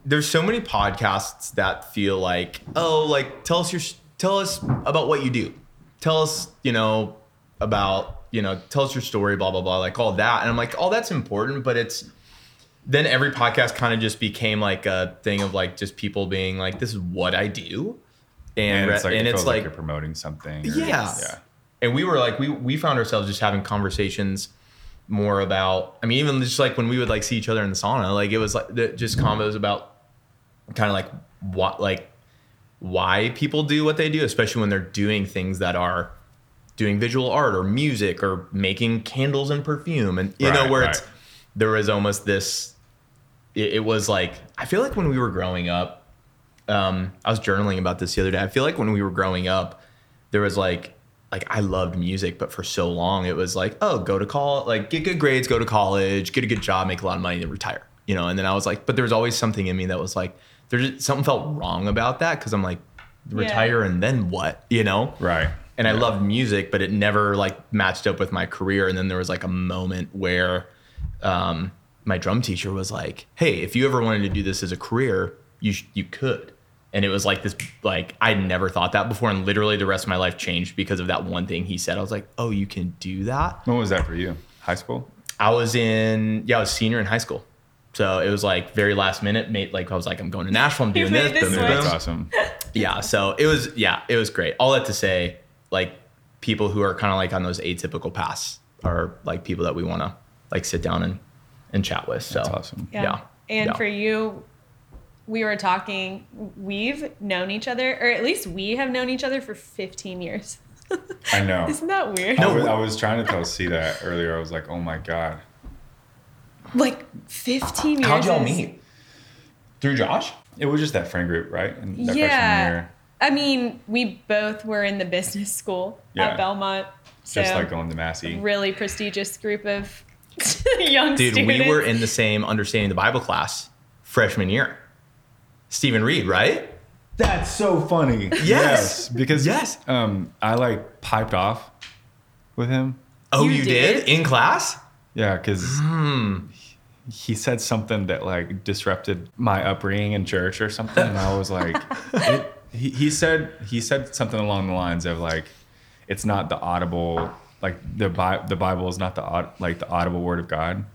there's so many podcasts that feel like, oh, like tell us about what you do. Tell us, about, tell us your story, blah, blah, blah, like all that. And I'm like, oh, that's important. But then every podcast kind of just became like a thing of like just people being like, this is what I do. And it's like, it's like you're promoting something. Yeah. And we were like, we found ourselves just having conversations more about, I mean, even just like when we would like see each other in the sauna, like it was like just combos about kind of like what, like why people do what they do, especially when they're doing things that are doing visual art or music or making candles and perfume. And there was almost this, it was like, I feel like when we were growing up, I was journaling about this the other day. I feel like when we were growing up, there was like I loved music, but for so long it was like, oh, go to college, like get good grades, go to college, get a good job, make a lot of money, then retire, And then I was like, but there was always something in me that was like, something felt wrong about that, because I'm like, retire and then what, Right. And I loved music, but it never like matched up with my career. And then there was like a moment where my drum teacher was like, hey, if you ever wanted to do this as a career, you could. And it was like this, like, I never thought that before. And literally the rest of my life changed because of that one thing he said. I was like, oh, you can do that? When was that for you? High school? I was senior in high school. So it was like very last minute, I was like, I'm going to Nashville, I'm doing this. Boom, boom. That's awesome. Yeah. So it was great. All that to say, like, people who are kind of like on those atypical paths are like people that we want to like sit down and chat with. So that's awesome. Yeah. And for you, we were talking, we've known each other, or at least we have known each other for 15 years. I know. Isn't that weird? I was trying to tell C that earlier. I was like, oh my God. Like 15 years. How'd y'all meet? Through Josh? It was just that friend group, right? And that freshman year. I mean, we both were in the business school at Belmont. So just like going to Massey. Really prestigious group of young students. Dude, we were in the same Understanding the Bible class freshman year. Stephen Reed, right? That's so funny. Yes. Because I like piped off with him. Oh, you did? In class? Yeah, because he said something that like disrupted my upbringing in church or something. And I was like, he said something along the lines of like, it's not the audible, like the Bible is not the audible word of God.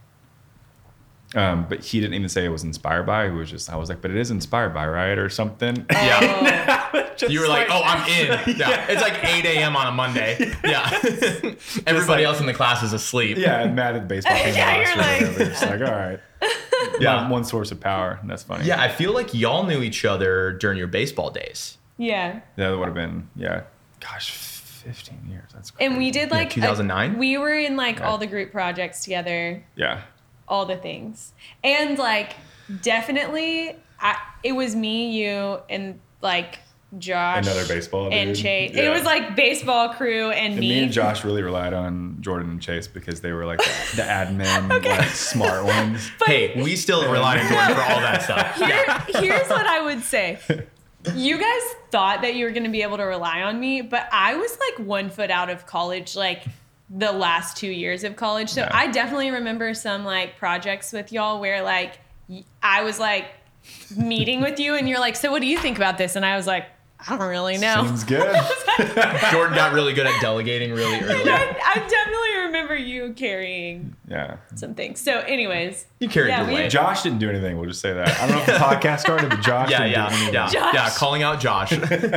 But he didn't even say it was inspired by. It was just, I was like, but it is inspired by, right? Or something. Yeah. You were like, oh, I'm in. Yeah. It's like 8 a.m. on a Monday. Yeah. Everybody else in the class is asleep. Yeah, and mad at the baseball team. You're like, it's like, all right. Yeah. One source of power. That's funny. Yeah, I feel like y'all knew each other during your baseball days. Yeah. That would have been, gosh, 15 years. That's crazy. And we did like 2009. We were in like all the group projects together. Yeah. All the things. And like definitely it was me, you, and like Josh. Another baseball and dude. Chase. Yeah. It was like baseball crew and me. Me and Josh really relied on Jordan and Chase because they were like the admin, like smart ones. But hey, we still rely on Jordan for all that stuff. Here's what I would say. You guys thought that you were going to be able to rely on me, but I was like 1 foot out of college, like the last 2 years of college. So I definitely remember some like projects with y'all where like I was like meeting with you and you're like, so what do you think about this? And I was like, I don't really know. Seems good. Jordan got really good at delegating really early. I definitely remember you carrying some things. So anyways. You carried your weight. Josh didn't do anything. We'll just say that. I don't know if the podcast started, but Josh didn't do anything. Yeah, calling out Josh.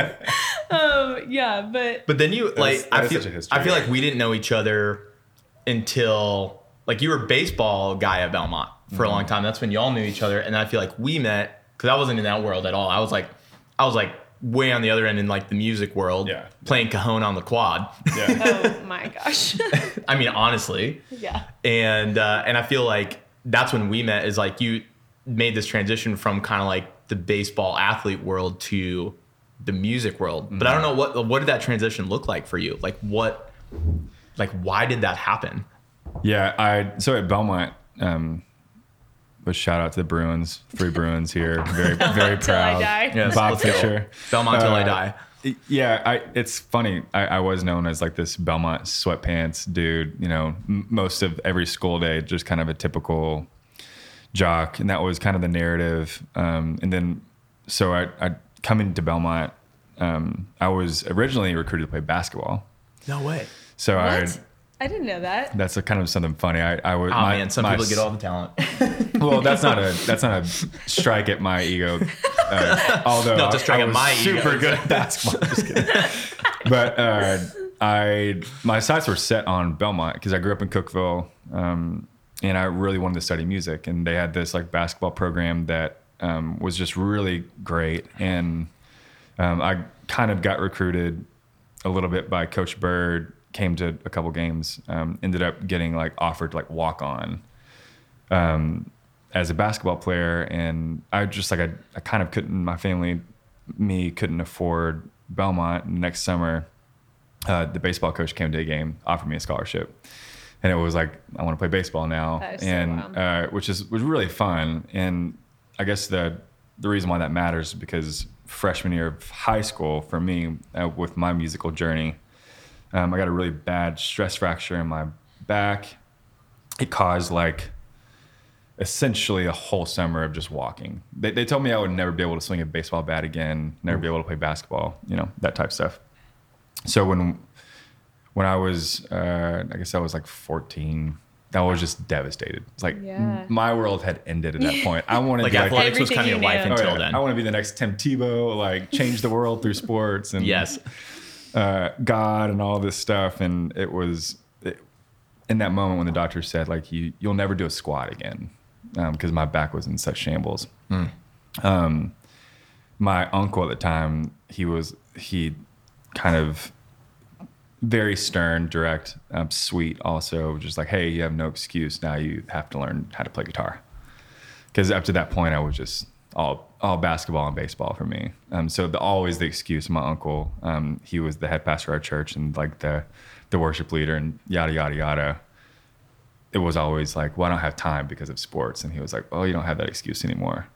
But then you like I feel like we didn't know each other until like you were a baseball guy at Belmont for a long time. That's when y'all knew each other, and I feel like we met because I wasn't in that world at all. I was like way on the other end in like the music world, playing cajon on the quad. Yeah. Oh my gosh. I mean, honestly. Yeah. And I feel like that's when we met. Is like you made this transition from kind of like the baseball athlete world to the music world. But I don't know what did that transition look like for you? Like why did that happen? Yeah, so at Belmont, but shout out to the Bruins, free Bruins here. Very, very proud. Till I die. Yes, Bob Fisher. Belmont till I die. Yeah, it's funny. I was known as like this Belmont sweatpants dude. You know, most of every school day, just kind of a typical jock, and that was kind of the narrative. And then, so I coming to Belmont, I was originally recruited to play basketball. No way. So What? I didn't know that. that's a kind of something funny. I was, Oh man, some people get all the talent. well, that's not a strike at my ego. Although Not to strike I at was my ego. super good at basketball. Just kidding. But my sights were set on Belmont because I grew up in Cookeville, and I really wanted to study music. And they had this like basketball program that was just really great. And I kind of got recruited a little bit by Coach Bird. Came to a couple games. Ended up getting like offered to like walk on as a basketball player, and I just like I kind of couldn't. My family, couldn't afford Belmont. Next summer, the baseball coach came to a game, offered me a scholarship, and it was like I want to play baseball now, That is so and wild. which was really fun. And I guess the reason why that matters is because freshman year of high school for me, with my musical journey, I got a really bad stress fracture in my back. It caused like essentially a whole summer of just walking. They told me I would never be able to swing a baseball bat again, never be able to play basketball, that type of stuff. So when I was, I guess I was like 14, I was just devastated. It's like Yeah. my world had ended at that point. I wanted Like to athletics was Everything kind of your you life knew. until oh, yeah, then. I want to be the next Tim Tebow, like change the world through sports and Yes. God and all this stuff. And it was in that moment when the doctor said like you'll never do a squat again, because my back was in such shambles. My uncle at the time, he kind of very stern, direct, sweet, also just like, hey, you have no excuse, now you have to learn how to play guitar. Because up to that point I was just all basketball and baseball for me. So always the excuse. My uncle, he was the head pastor of our church and like the worship leader and yada, yada, yada. It was always like, well, I don't have time because of sports. And he was like, well, you don't have that excuse anymore.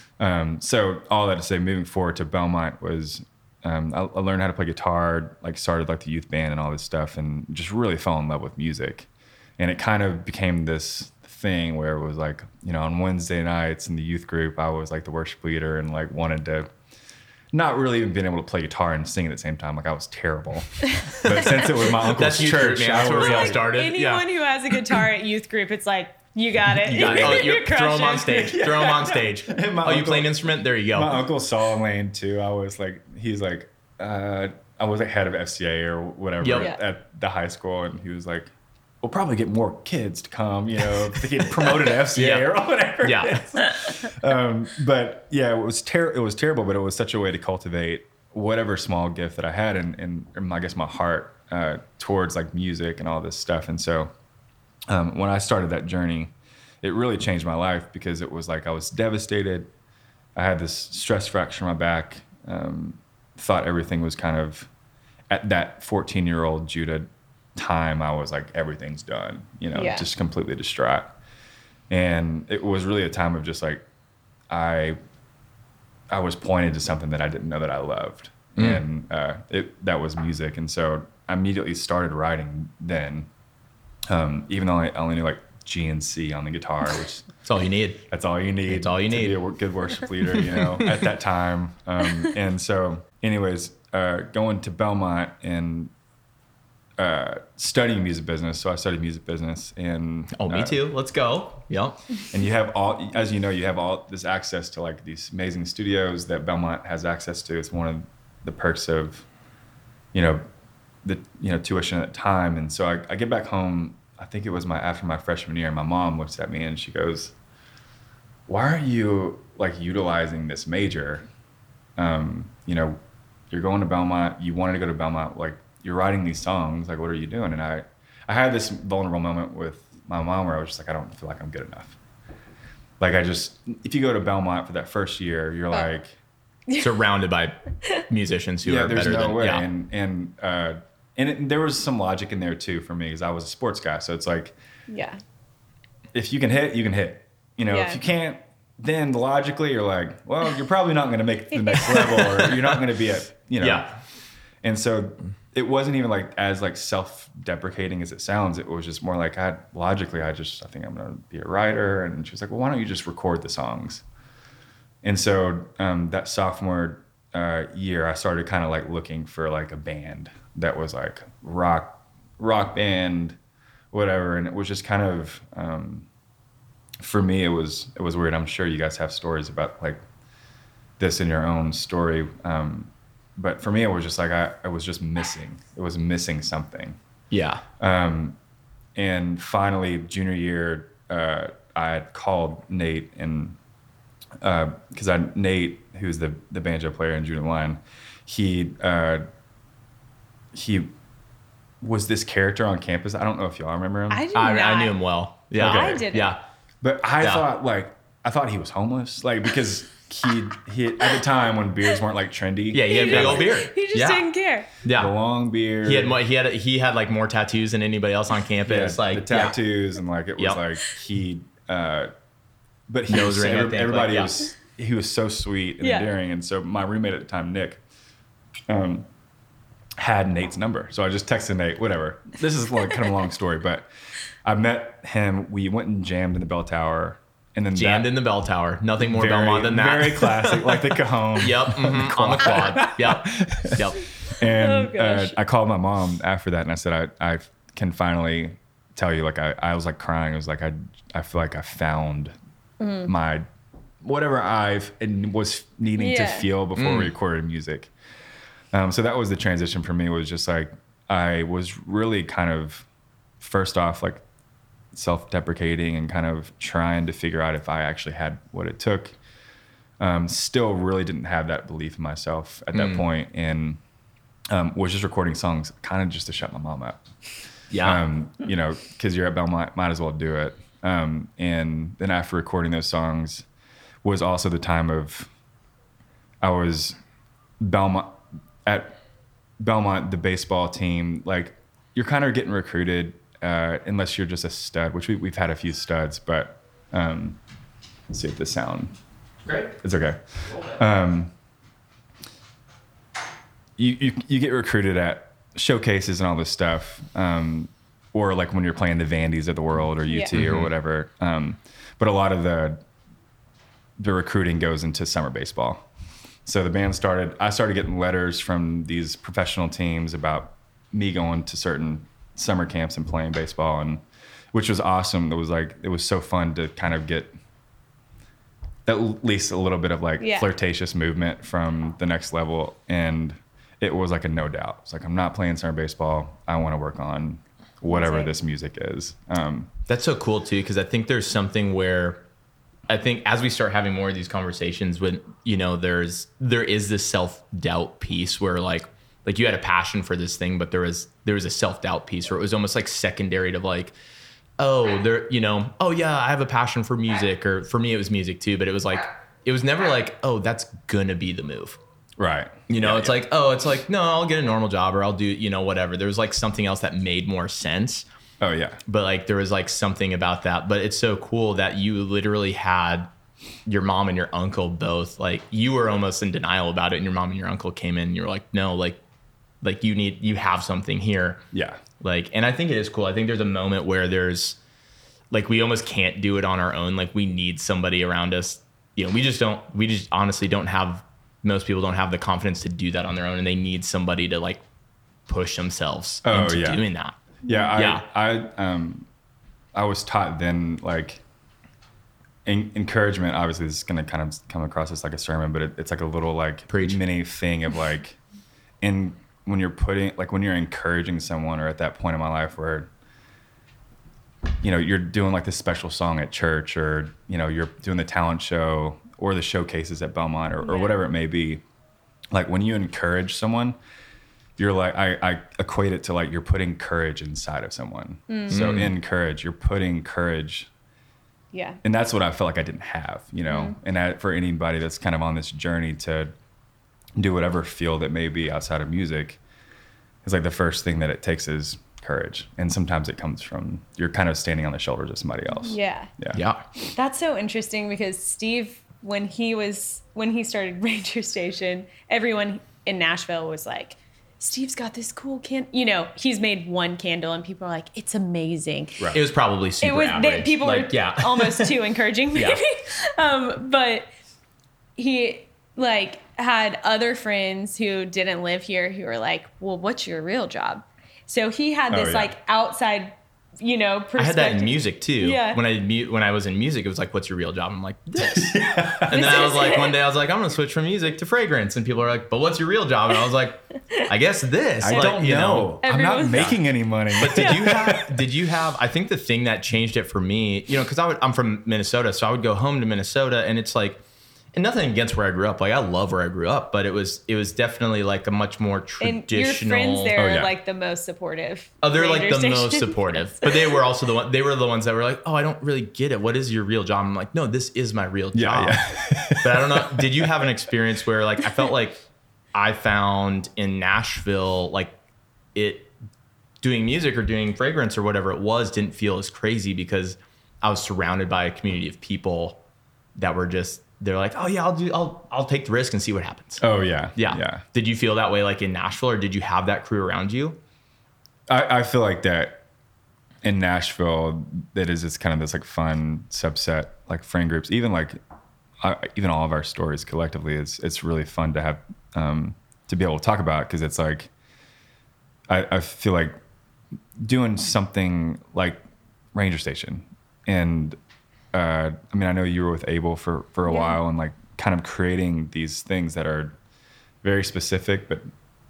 So all that to say, moving forward to Belmont was, I learned how to play guitar, like started like the youth band and all this stuff, and just really fell in love with music. And it kind of became this thing where it was like, on Wednesday nights in the youth group, I was like the worship leader and like wanted to not really even being able to play guitar and sing at the same time. Like I was terrible. But since it was my uncle's That's youth church, group, man. That's I where was we all like, started. Anyone who has a guitar at youth group, it's like, you got it. You got it. Oh, You're throw them on crushing. stage. Throw them on stage. my Oh, you uncle- play an instrument? There you go. my uncle saw Lane too. I was like, he's like, I was like head of FCA or whatever Yep. Yeah. at the high school, and he was like, we'll probably get more kids to come, if they get promoted to FCA Yeah. or whatever. it Yeah. is. But yeah, it was terrible, but it was such a way to cultivate whatever small gift that I had and I guess my heart towards like music and all this stuff. And so when I started that journey, it really changed my life because it was like I was devastated. I had this stress fracture in my back. Thought everything was kind of, at that 14-year-old Judah time, I was like, everything's done, Yeah. just completely distraught. And it was really a time of just like, I was pointed to something that I didn't know that I loved. And that was music. And so I immediately started writing then, even though I only knew like G and C on the guitar, which That's all you need. that's all you need. It's all you to need. be a good worship leader, at that time. And so, anyways, going to Belmont and studying music business. So I studied music business, and Oh, me too. Let's go. Yep. and you have all, as you know, you have all this access to like these amazing studios that Belmont has access to. It's one of the perks of, the tuition at the time. And so I get back home. I think it was after my freshman year, and my mom looks at me and she goes, "Why aren't you like utilizing this major? You're going to Belmont. You wanted to go to Belmont. Like you're writing these songs. Like what are you doing?" And I had this vulnerable moment with my mom where I was just like, I don't feel like I'm good enough. Like if you go to Belmont for that first year, you're like, Surrounded by musicians who are there's better no than way. yeah. And there was some logic in there too for me because I was a sports guy. So it's like, Yeah. if you can hit, you can hit. Yeah. If you can't, then logically you're like, well, you're probably not going to make it to the next level, or you're not going to be at, Yeah. And so it wasn't even like as like self-deprecating as it sounds. It was just more like I think I'm gonna be a writer. And she was like, well, why don't you just record the songs? And so that sophomore year, I started kind of like looking for like a band that was like rock band, whatever. And it was just kind of for me, it was weird. I'm sure you guys have stories about like this in your own story. But for me, it was just like I was just missing. It was missing something. Yeah. And finally, junior year, I had called Nate, and because Nate, who's the banjo player in Junior Line, he was this character on campus. I don't know if y'all remember him. I knew him well. Yeah. Okay. I didn't. Yeah. But I thought he was homeless, like because he at the time when beards weren't like trendy. Yeah, he had a big old beard. He just didn't care. Yeah, the long beard. He had like more tattoos than anybody else on campus. Yeah, like the tattoos and like it was like he. But he was, everybody was. He was so sweet and endearing, and so my roommate at the time, Nick, had Nate's number. So I just texted Nate. Whatever. This is like kind of a long story, but I met him. We went and jammed in the bell tower. And then jammed in the bell tower. Nothing more Belmont than that. Very classic, like the Cajon. Yep, on the quad. Yep. And I called my mom after that, and I said, I can finally tell you, like I was like crying. I was like, I feel like I found my whatever I was needing to feel before we recorded music. So that was the transition for me. Was just like I was really kind of first off like self-deprecating and kind of trying to figure out if I actually had what it took. Still really didn't have that belief in myself at that point, and was just recording songs kind of just to shut my mom up. Yeah. You know, because you're at Belmont, might as well do it. And then after recording those songs was also the time of I was at Belmont, the baseball team, like you're kind of getting recruited unless you're just a stud, which we've had a few studs, but let's see if this sound. Great. It's okay. You get recruited at showcases and all this stuff, or like when you're playing the Vandies of the world or UT or whatever. But a lot of the recruiting goes into summer baseball. So I started getting letters from these professional teams about me going to certain summer camps and playing baseball, and which was awesome. It was so fun to kind of get at least a little bit of like flirtatious movement from the next level. And it was like a no doubt. It's like, I'm not playing summer baseball. I want to work on whatever this music is. That's so cool too, because I think there's something where I think as we start having more of these conversations, when there is this self-doubt piece where like you had a passion for this thing, but there was a self-doubt piece where it was almost like secondary to like, oh yeah, I have a passion for music, or for me it was music too, but it was like, it was never like, oh, that's gonna be the move. Right. It's like, no, I'll get a normal job or I'll do, whatever. There was like something else that made more sense. Oh yeah. But like, there was like something about that, but it's so cool that you literally had your mom and your uncle both, like you were almost in denial about it. And your mom and your uncle came in and you were like, no, like you have something here. Yeah. Like, and I think it is cool. I think there's a moment where there's like, we almost can't do it on our own. Like we need somebody around us. We just honestly don't have, most people don't have the confidence to do that on their own. And they need somebody to like push themselves into doing that. Yeah. I was taught then like encouragement, obviously this is going to kind of come across as like a sermon, but it's like a little like mini thing of like, when you're encouraging someone, or at that point in my life where, you're doing like this special song at church, or, you're doing the talent show or the showcases at Belmont or whatever it may be. Like when you encourage someone, you're like, I equate it to like, you're putting courage inside of someone. So in courage, you're putting courage. Yeah. And that's what I felt like I didn't have, and for anybody that's kind of on this journey to do whatever field it may be outside of music, it's like the first thing that it takes is courage. And sometimes it comes from, you're kind of standing on the shoulders of somebody else. Yeah. That's so interesting because Steve, when he started Ranger Station, everyone in Nashville was like, Steve's got this cool candle. He's made one candle and people are like, it's amazing. Right. It was probably super average. People like, were almost too encouraging, maybe. Yeah. But he had other friends who didn't live here who were like, well, what's your real job? So he had this outside, perspective. I had that in music too. Yeah. When I was in music, it was like, what's your real job? I'm like, this. And then I was like, one day I was like, I'm going to switch from music to fragrance. And people are like, but what's your real job? And I was like, I guess this. I don't know. I'm not making any money. But did you have, I think the thing that changed it for me, because I'm from Minnesota, so I would go home to Minnesota and it's like, and nothing against where I grew up. Like I love where I grew up, but it was definitely like a much more traditional. And your friends there are like the most supportive. Oh, they're like radio the most station. supportive. But they were also the ones that were like, oh, I don't really get it. What is your real job? I'm like, no, this is my real job. Yeah. But I don't know. Did you have an experience where like I felt like I found in Nashville like it doing music or doing fragrance or whatever it was didn't feel as crazy because I was surrounded by a community of people that were just. They're like, oh yeah, I'll take the risk and see what happens. Oh yeah. Yeah. Did you feel that way like in Nashville or did you have that crew around you? I feel like that in Nashville, that is just kind of this like fun subset, like friend groups, even like, even all of our stories collectively, it's really fun to have, to be able to talk about. Cause it's like, I feel like doing something like Ranger Station and, I know you were with Abel for a while and like kind of creating these things that are very specific, but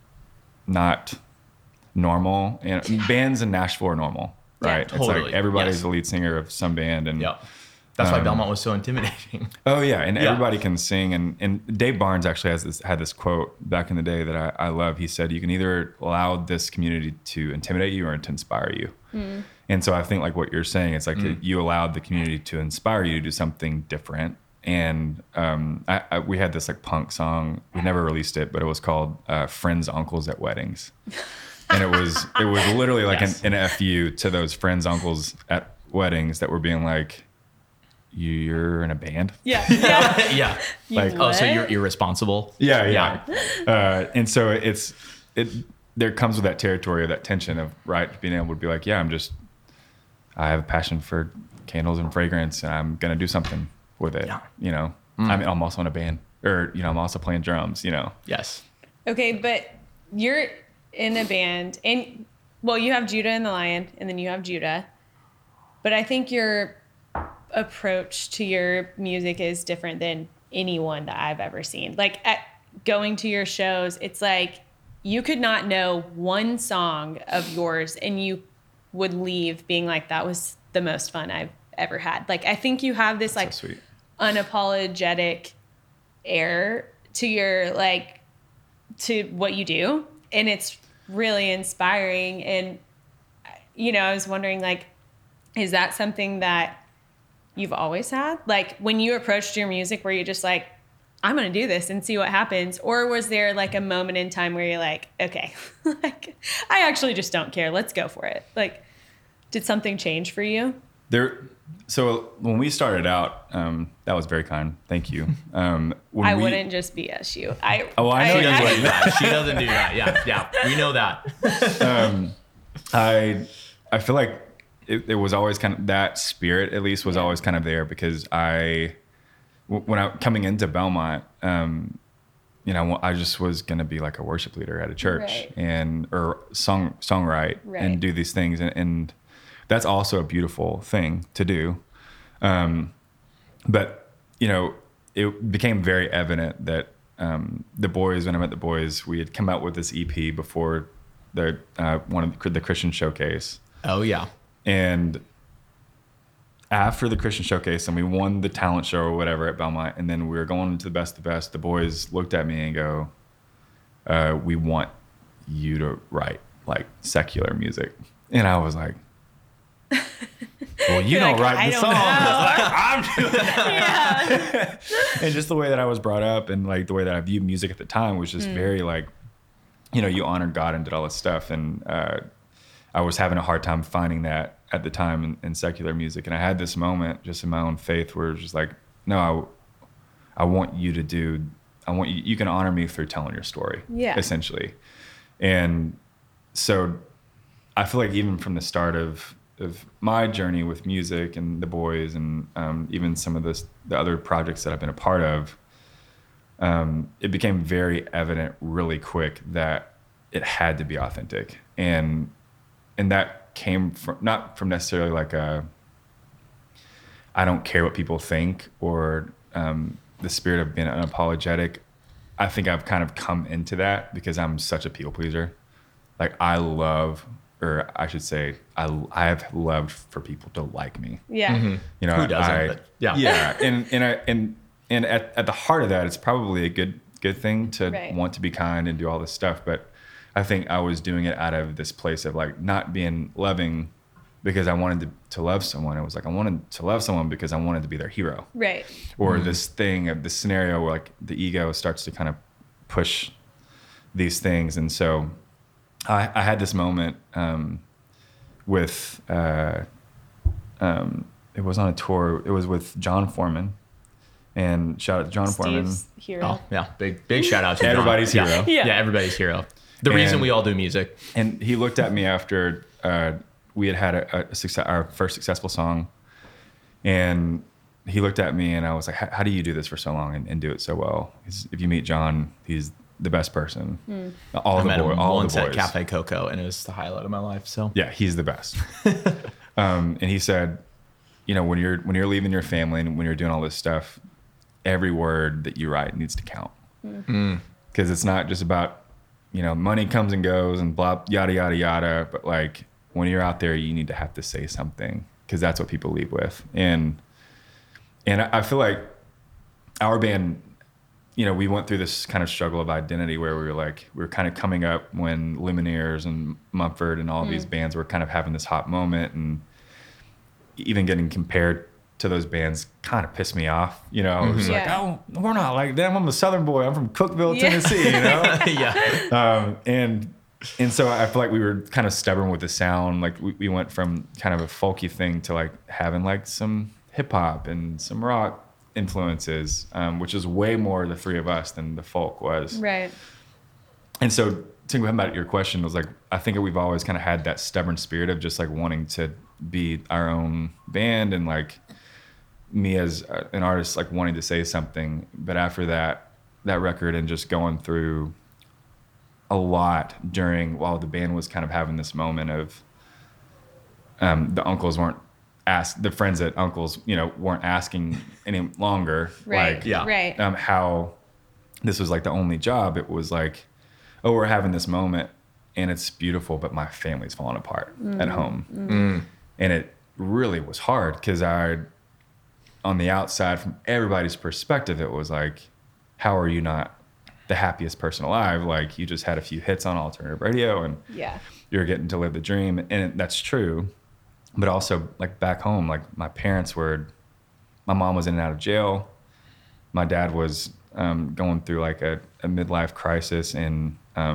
not normal. And bands in Nashville are normal, right? Yeah, totally. It's like everybody's the lead singer of some band. And that's why Belmont was so intimidating. Oh yeah. And everybody can sing. And Dave Barnes actually had this quote back in the day that I love. He said, you can either allow this community to intimidate you or to inspire you. Mm. And so I think like what you're saying, it's like you allowed the community to inspire you to do something different. And we had this like punk song. We never released it, but it was called Friends, Uncles at Weddings. And it was literally like an FU to those friends, uncles at weddings that were being like, you're in a band? Yeah. Yeah. Like, oh, so you're irresponsible? Yeah. And so there comes with that territory of that tension of being able to be like, I have a passion for candles and fragrance and I'm going to do something with it. Yeah. I'm also in a band or, I'm also playing drums, Yes. Okay. But you're in a band and you have Judah and the Lion and then you have Judah, but I think your approach to your music is different than anyone that I've ever seen. Like at going to your shows, it's like you could not know one song of yours and you would leave being like, that was the most fun I've ever had. Like, I think you have this like unapologetic air to your, like, to what you do. And it's really inspiring. And, I was wondering, like, is that something that you've always had? Like when you approached your music, were you just like, I'm going to do this and see what happens? Or was there like a moment in time where you're like, okay, like I actually just don't care. Let's go for it. Like, did something change for you? So when we started out, that was very kind. Thank you. Wouldn't just BS you. I know she doesn't do that. She doesn't do that. Yeah. We know that. I feel like it was always kind of that spirit, at least, was always kind of there because when I coming into Belmont, I just was gonna be like a worship leader at a church or songwrite and do these things, and that's also a beautiful thing to do. But it became very evident that the boys, when I met the boys, we had come out with this EP before the the Christian Showcase. Oh yeah. And after the Christian Showcase and we won the talent show or whatever at Belmont, and then we were going to the Best of the Best, the boys looked at me and go, we want you to write like secular music. And I was like, well, you don't write the songs. I'm doing that. Yeah. And just the way that I was brought up and like the way that I viewed music at the time was just very like, you honored God and did all this stuff. And I was having a hard time finding that at the time in secular music. And I had this moment just in my own faith where it was just like, no, I want you to you can honor me through telling your story, essentially. And so I feel like even from the start of my journey with music and the boys and even some of the other projects that I've been a part of, it became very evident really quick that it had to be authentic. And that came from, not from necessarily like I don't care what people think or the spirit of being unapologetic. I think I've kind of come into that because I'm such a people pleaser. Like I love, or I should say, I have loved for people to like me. Yeah. Mm-hmm. You know, Who doesn't? But yeah. Yeah. And at the heart of that, it's probably a good thing to Right. want to be kind and do all this stuff. But I think I was doing it out of this place of like not being loving because I wanted to love someone. It was like I wanted to love someone because I wanted to be their hero. Right. Or this thing of this scenario where like the ego starts to kind of push these things. And so I had this moment with it was on a tour. It was with John Foreman, and shout out to John Foreman. Steve's hero. Oh yeah, big shout out to John. Everybody's Yeah. hero. Yeah. Yeah, everybody's hero. The reason And- we all do music. And he looked at me after we had our first successful song, and he looked at me and I was like, "How do you do this for so long and do it so well?" If you meet John, he's the best person. All I the met him all once the at boys. Cafe Coco, and it was the highlight of my life. So Yeah, he's the best. And he said, you know, when you're leaving your family and when you're doing all this stuff, every word that you write needs to count. Because it's not just about, you know, money comes and goes and blah, yada, yada, yada. But like when you're out there, you need to have to say something because that's what people leave with. And I feel like our band, you know, we went through this kind of struggle of identity where we were kind of coming up when Lumineers and Mumford and all these bands were kind of having this hot moment, and even getting compared to those bands kind of pissed me off. You know, I was like, Yeah. oh, we're not like them. I'm a Southern boy. I'm from Cookeville, Yeah. Tennessee, you know? yeah, And so I feel like we were kind of stubborn with the sound. Like we went from kind of a folky thing to like having like some hip hop and some rock influences, which is way more the three of us than the folk was. Right. And so to go about your question was like, I think we've always kind of had that stubborn spirit of just like wanting to be our own band, and like me as an artist, like wanting to say something. But after that record and just going through a lot while the band was kind of having this moment of the uncles weren't the friends at uncles, you know, weren't asking any longer. Right. Like, Yeah. Right. how this was like the only job. It was like, oh, we're having this moment and it's beautiful, but my family's falling apart at home. And it really was hard because on the outside, from everybody's perspective, it was like, how are you not the happiest person alive? Like you just had a few hits on alternative radio and Yeah. you're getting to live the dream. And that's true. But also like back home, like my mom was in and out of jail. My dad was going through like a midlife crisis, and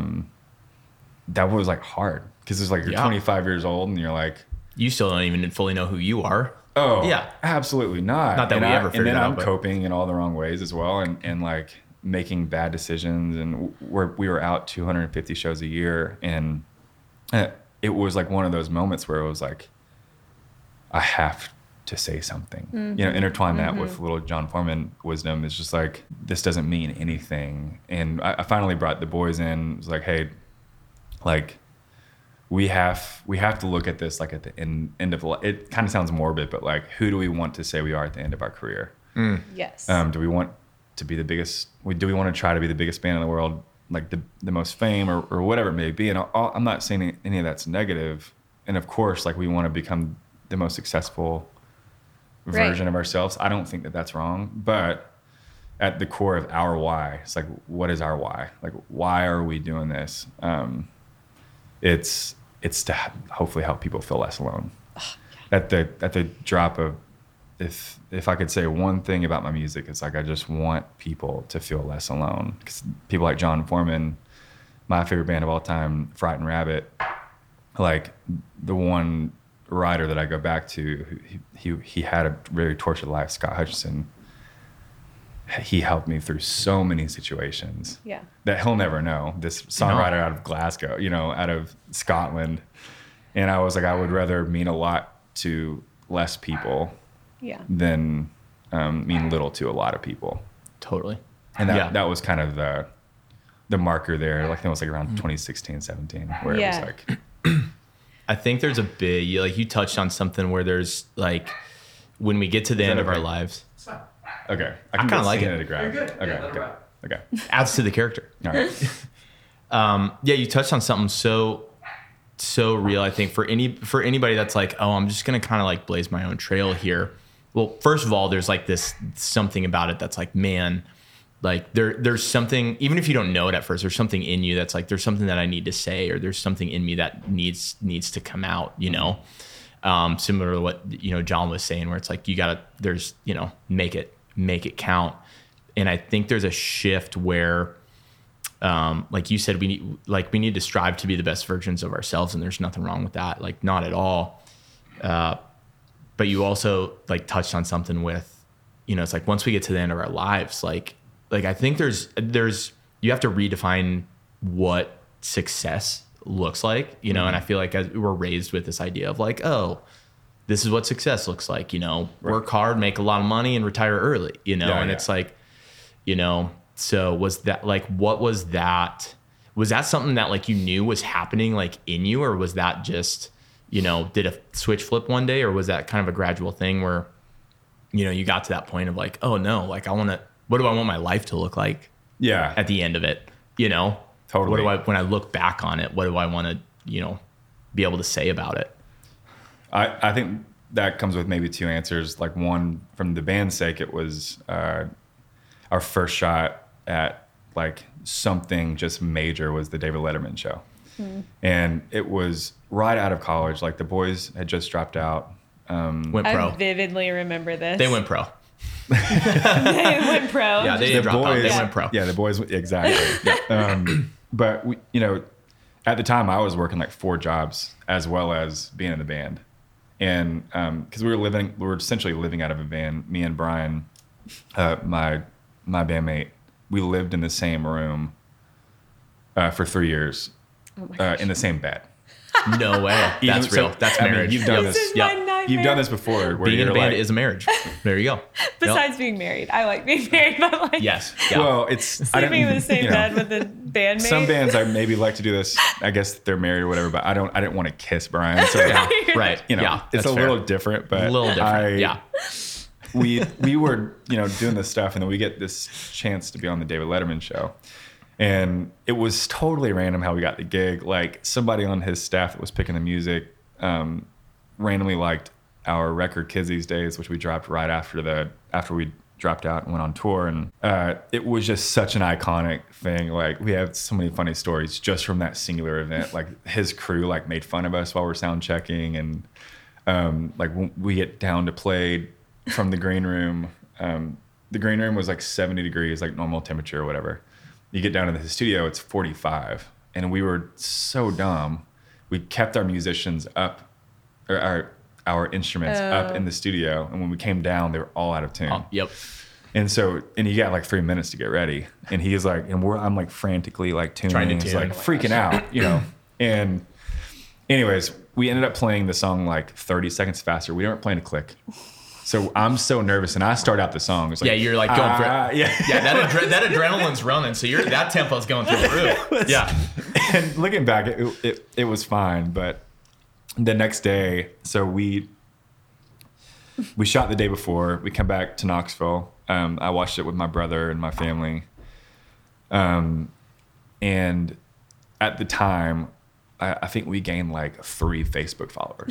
that was like hard because it's like you're Yeah. 25 years old and you're like, you still don't even fully know who you are. oh Yeah. absolutely not. Not that and we ever and figured then it out, I'm but- coping in all the wrong ways as well, and like making bad decisions, and we were out 250 shows a year, and it was like one of those moments where it was like, I have to say something. You know, intertwine that with little John Foreman wisdom. It's just like, this doesn't mean anything. And I finally brought the boys in. It was like, hey, like we have to look at this like at the end of it kind of sounds morbid, but like, who do we want to say we are at the end of our career? Yes. Do we want to be the biggest? Do we want to try to be the biggest band in the world, like the most fame or whatever it may be? And I'm not saying any of that's negative. And of course, like we want to become the most successful version of ourselves. I don't think that that's wrong, but at the core of our why, it's like, what is our why? Like, why are we doing this? It's to hopefully help people feel less alone. At the drop of, if I could say one thing about my music, it's like I just want people to feel less alone. Because people like John Foreman, my favorite band of all time, Frightened Rabbit, like the one writer that I go back to, he had a very tortured life, Scott Hutchison. he helped me through so many situations Yeah. that he'll never know. This songwriter out of Glasgow, out of Scotland. And I was like, I would rather mean a lot to less people Yeah. than mean little to a lot of people. Totally. And that was kind of the marker there. Like, it was like around 2016, 17, where it was like, I think there's a big, you touched on something where there's like, when we get to the end of our lives, okay. I kinda like it. To grab. You're good. Okay. Yeah, let it Okay. ride. Okay. adds to the character. All right. You touched on something so real. I think for anybody that's like, oh, I'm just gonna kind of like blaze my own trail here. Well, first of all, there's like this something about it that's like, man, like there's something, even if you don't know it at first, there's something in you that's like, there's something that I need to say, or there's something in me that needs to come out. Similar to what John was saying, where it's like make it count. And I think there's a shift where, like you said, we need to strive to be the best versions of ourselves, and there's nothing wrong with that, like not at all. But you also like touched on something with, it's like once we get to the end of our lives, like I think there's you have to redefine what success looks like, and I feel like as we're raised with this idea of like, oh, this is what success looks like, work hard, make a lot of money, and retire early, it's like, so was that like, what was that? Was that something that like you knew was happening like in you, or was that just, did a switch flip one day, or was that kind of a gradual thing where, you got to that point of like, oh no, like what do I want my life to look like? Yeah. At the end of it, Totally. when I look back on it, what do I want to, be able to say about it? I think that comes with maybe two answers. Like, one, from the band's sake, it was our first shot at like something just major was the David Letterman show. And it was right out of college. Like, the boys had just dropped out. Went pro. I vividly remember this. They went pro. They went pro. Yeah, they didn't drop out. They went pro. Yeah, the boys, exactly. But we, at the time I was working like 4 jobs as well as being in the band. And because we were essentially living out of a van. Me and Brian, my bandmate, we lived in the same room for 3 years in the same bed. No way. That's real. That's marriage. You've done This this. is my nightmare. You've done this before. Where Being in a you're band like, is a marriage. There you go. Besides being married. I like being married, but like Yes. Yeah. Well, it's sleeping in the same bed with a bandmate. Some bands I maybe like to do this. I guess they're married or whatever, but I didn't want to kiss Brian. So yeah. Right. it's that's a fair. little different, but A little different. Yeah. we were doing this stuff, and then we get this chance to be on the David Letterman show, and it was totally random how we got the gig. Like, somebody on his staff that was picking the music randomly liked our record Kids These Days, which we dropped right after we dropped out and went on tour, and it was just such an iconic thing. Like, we have so many funny stories just from that singular event. Like, his crew like made fun of us while we're sound checking, and like when we get down to play from the green room, the green room was like 70 degrees, like normal temperature or whatever. You get down to the studio, it's 45, and we were so dumb. We kept our musicians up, or our instruments up in the studio, and when we came down, they were all out of tune. Oh, yep. And you got like 3 minutes to get ready, and he's like, I'm like frantically like tuning, Trying to He's tune. like freaking out, And anyways, we ended up playing the song like 30 seconds faster. We weren't playing a click. So I'm so nervous, and I start out the song. It's like, Yeah, you're like going for it. yeah. That adrenaline's running, so that tempo's going through the roof. Yeah. And looking back, it was fine. But the next day, so we shot the day before. We come back to Knoxville. I watched it with my brother and my family. And at the time, I think we gained like 3 Facebook followers.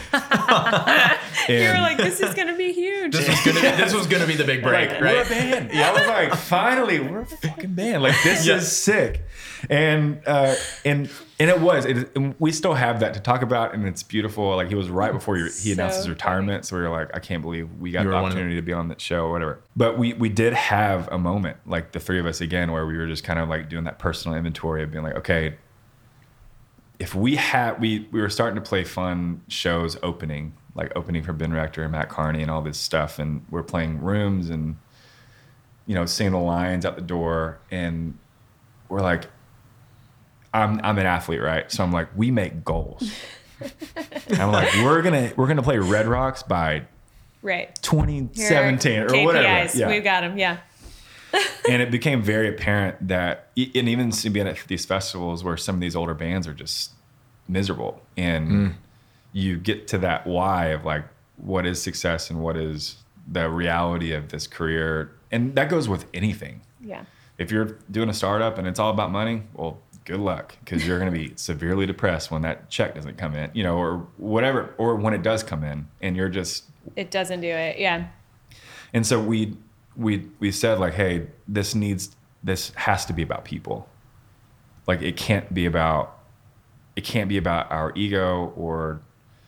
You were like, this is going to be huge. This was gonna be the big break, Like, right? we're a band. Yeah, I was like, finally, we're a fucking band. Like, this is sick. And it was. And we still have that to talk about, and it's beautiful. Like, he was right before he announced his retirement, so we were like, I can't believe we got You the were one of opportunity to be on that show or whatever. But we did have a moment, like the 3 of us again, where we were just kind of like doing that personal inventory of being like, okay, if we were starting to play fun shows opening for Ben Rector and Matt Carney and all this stuff, and we're playing rooms, and seeing the Lions out the door, and we're like, I'm an athlete, right? So I'm like, we make goals. And I'm like, we're gonna play Red Rocks by Right. 2017 or KPIs. whatever. Yeah. We've got them. Yeah. And it became very apparent that, and even being at these festivals where some of these older bands are just miserable, and you get to that why of like, what is success and what is the reality of this career. And that goes with anything. Yeah. If you're doing a startup and it's all about money, well, good luck, because you're going to be severely depressed when that check doesn't come in, or whatever, or when it does come in and you're just. It doesn't do it. Yeah. And so we said like, hey, this has to be about people. Like it can't be about our ego or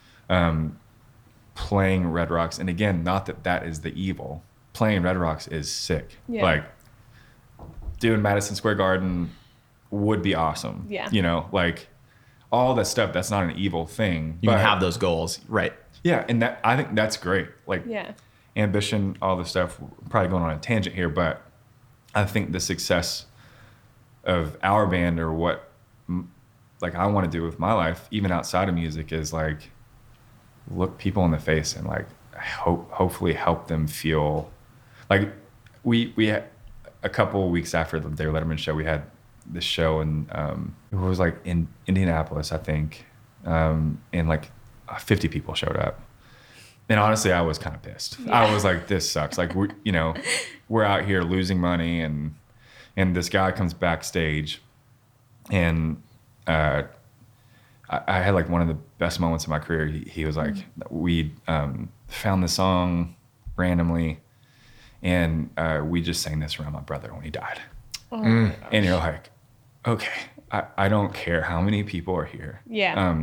playing Red Rocks. And again, not that is the evil. Playing Red Rocks is sick. Yeah. Like doing Madison Square Garden would be awesome. Yeah. Like all that stuff, that's not an evil thing. You can have those goals, right? Yeah, and that I think that's great. Like ambition, all this stuff. Probably going on a tangent here, but I think the success of our band, or what like I want to do with my life, even outside of music, is like look people in the face and like hopefully help them feel like we had a couple of weeks after the David Letterman show, we had this show, and it was like in Indianapolis, I think, and like 50 people showed up. And honestly, I was kind of pissed. Yeah. I was like, this sucks. Like we're out here losing money, and this guy comes backstage, and I had like one of the best moments of my career. He was like, we found the song randomly, and we just sang this around my brother when he died. Oh. And you're like, okay, I don't care how many people are here. Yeah.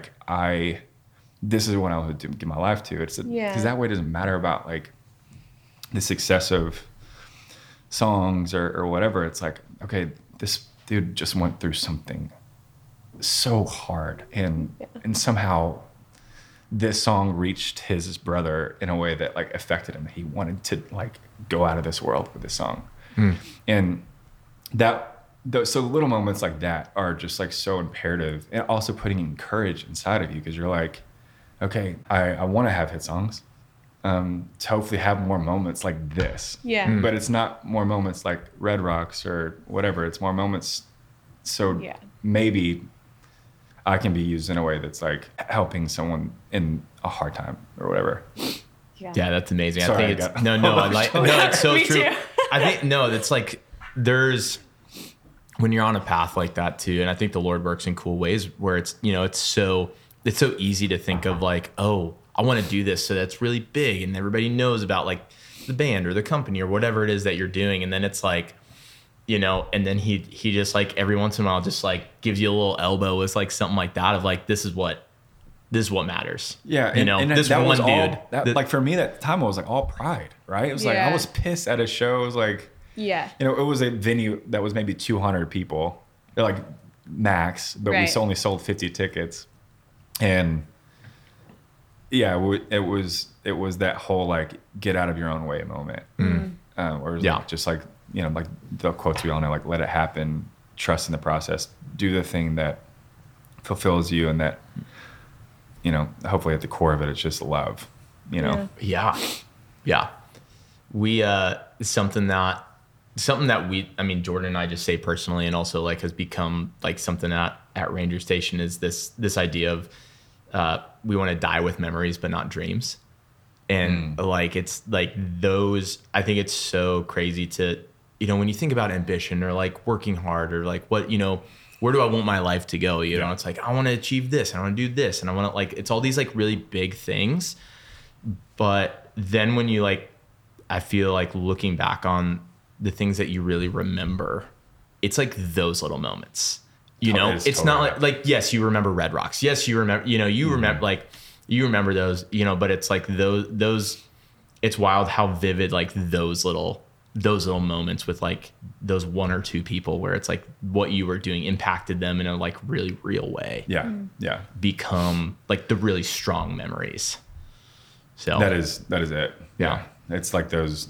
This is what I would give my life to. Because that way it doesn't matter about like the success of songs or whatever. It's like, okay, this dude just went through something so hard, and somehow this song reached his brother in a way that like affected him. He wanted to like go out of this world with this song. And so little moments like that are just like so imperative, and also putting in courage inside of you, because you're like, okay, I want to have hit songs, to hopefully have more moments like this. Yeah. But it's not more moments like Red Rocks or whatever. It's more moments so maybe I can be used in a way that's like helping someone in a hard time or whatever. Yeah, that's amazing. Sorry, I think it's it's so Me true. too. I think it's like there's when you're on a path like that too, and I think the Lord works in cool ways where it's it's so easy to think of like, oh, I want to do this, so that's really big and everybody knows about like the band or the company or whatever it is that you're doing, and then it's like, and then he just like every once in a while just like gives you a little elbow with like something like that of like, this is what matters. Yeah, and this that one was dude. Like for me at the time, it was like all pride, right? It was like I was pissed at a show. It was like, it was a venue that was maybe 200 people, like max, but we only sold 50 tickets. And it was that whole like get out of your own way moment, or it was like, just like like the quotes we all know, like let it happen, trust in the process, do the thing that fulfills you, and that hopefully at the core of it, it's just love. Yeah. We something that we, I mean, Jordan and I just say personally, and also like has become like something at Ranger Station, is this idea of we want to die with memories but not dreams. And like it's like those, I think it's so crazy to when you think about ambition or like working hard or like what where do I want my life to go, it's like I want to achieve this, I want to do this, and I want to like, it's all these like really big things. But then when you like, I feel like looking back on the things that you really remember, it's like those little moments. It's totally not like yes, you remember Red Rocks. Yes, you remember, you remember like you remember those, but it's like those it's wild how vivid like those little moments with like those one or two people where it's like what you were doing impacted them in a like really real way. Yeah. Become like the really strong memories. So that is it. Yeah. It's like those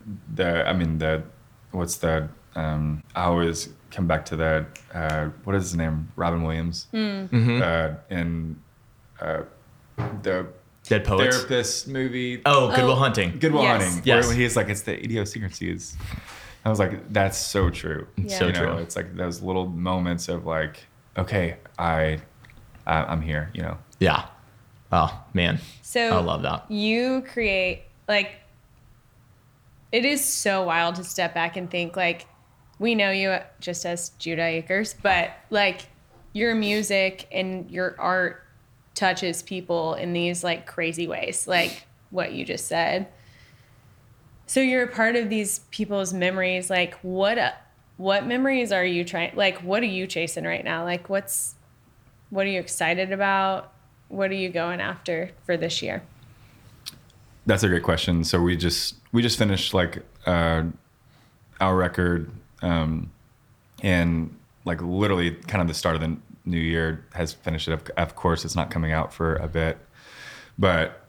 what's the, I always come back to the, what is his name? Robin Williams. In the Dead Poets. Therapist movie. Oh, Good Will Hunting. Good Will Yes. Hunting. Yes. Where he's like, it's the idiosyncrasies. I was like, that's so true. Yeah. So You know, true. It's like those little moments of like, okay, I'm here, you know. Yeah. Oh man. So I love that. You create like it is so wild to step back and think like we know you just as Judah Akers, but like your music and your art touches people in these like crazy ways, like what you just said. So you're a part of these people's memories. Like what memories are you trying? Like what are you chasing right now? Like what are you excited about? What are you going after for this year? That's a great question. So we just finished like our record, and like literally kind of the start of the new year has finished it. Of course, it's not coming out for a bit, but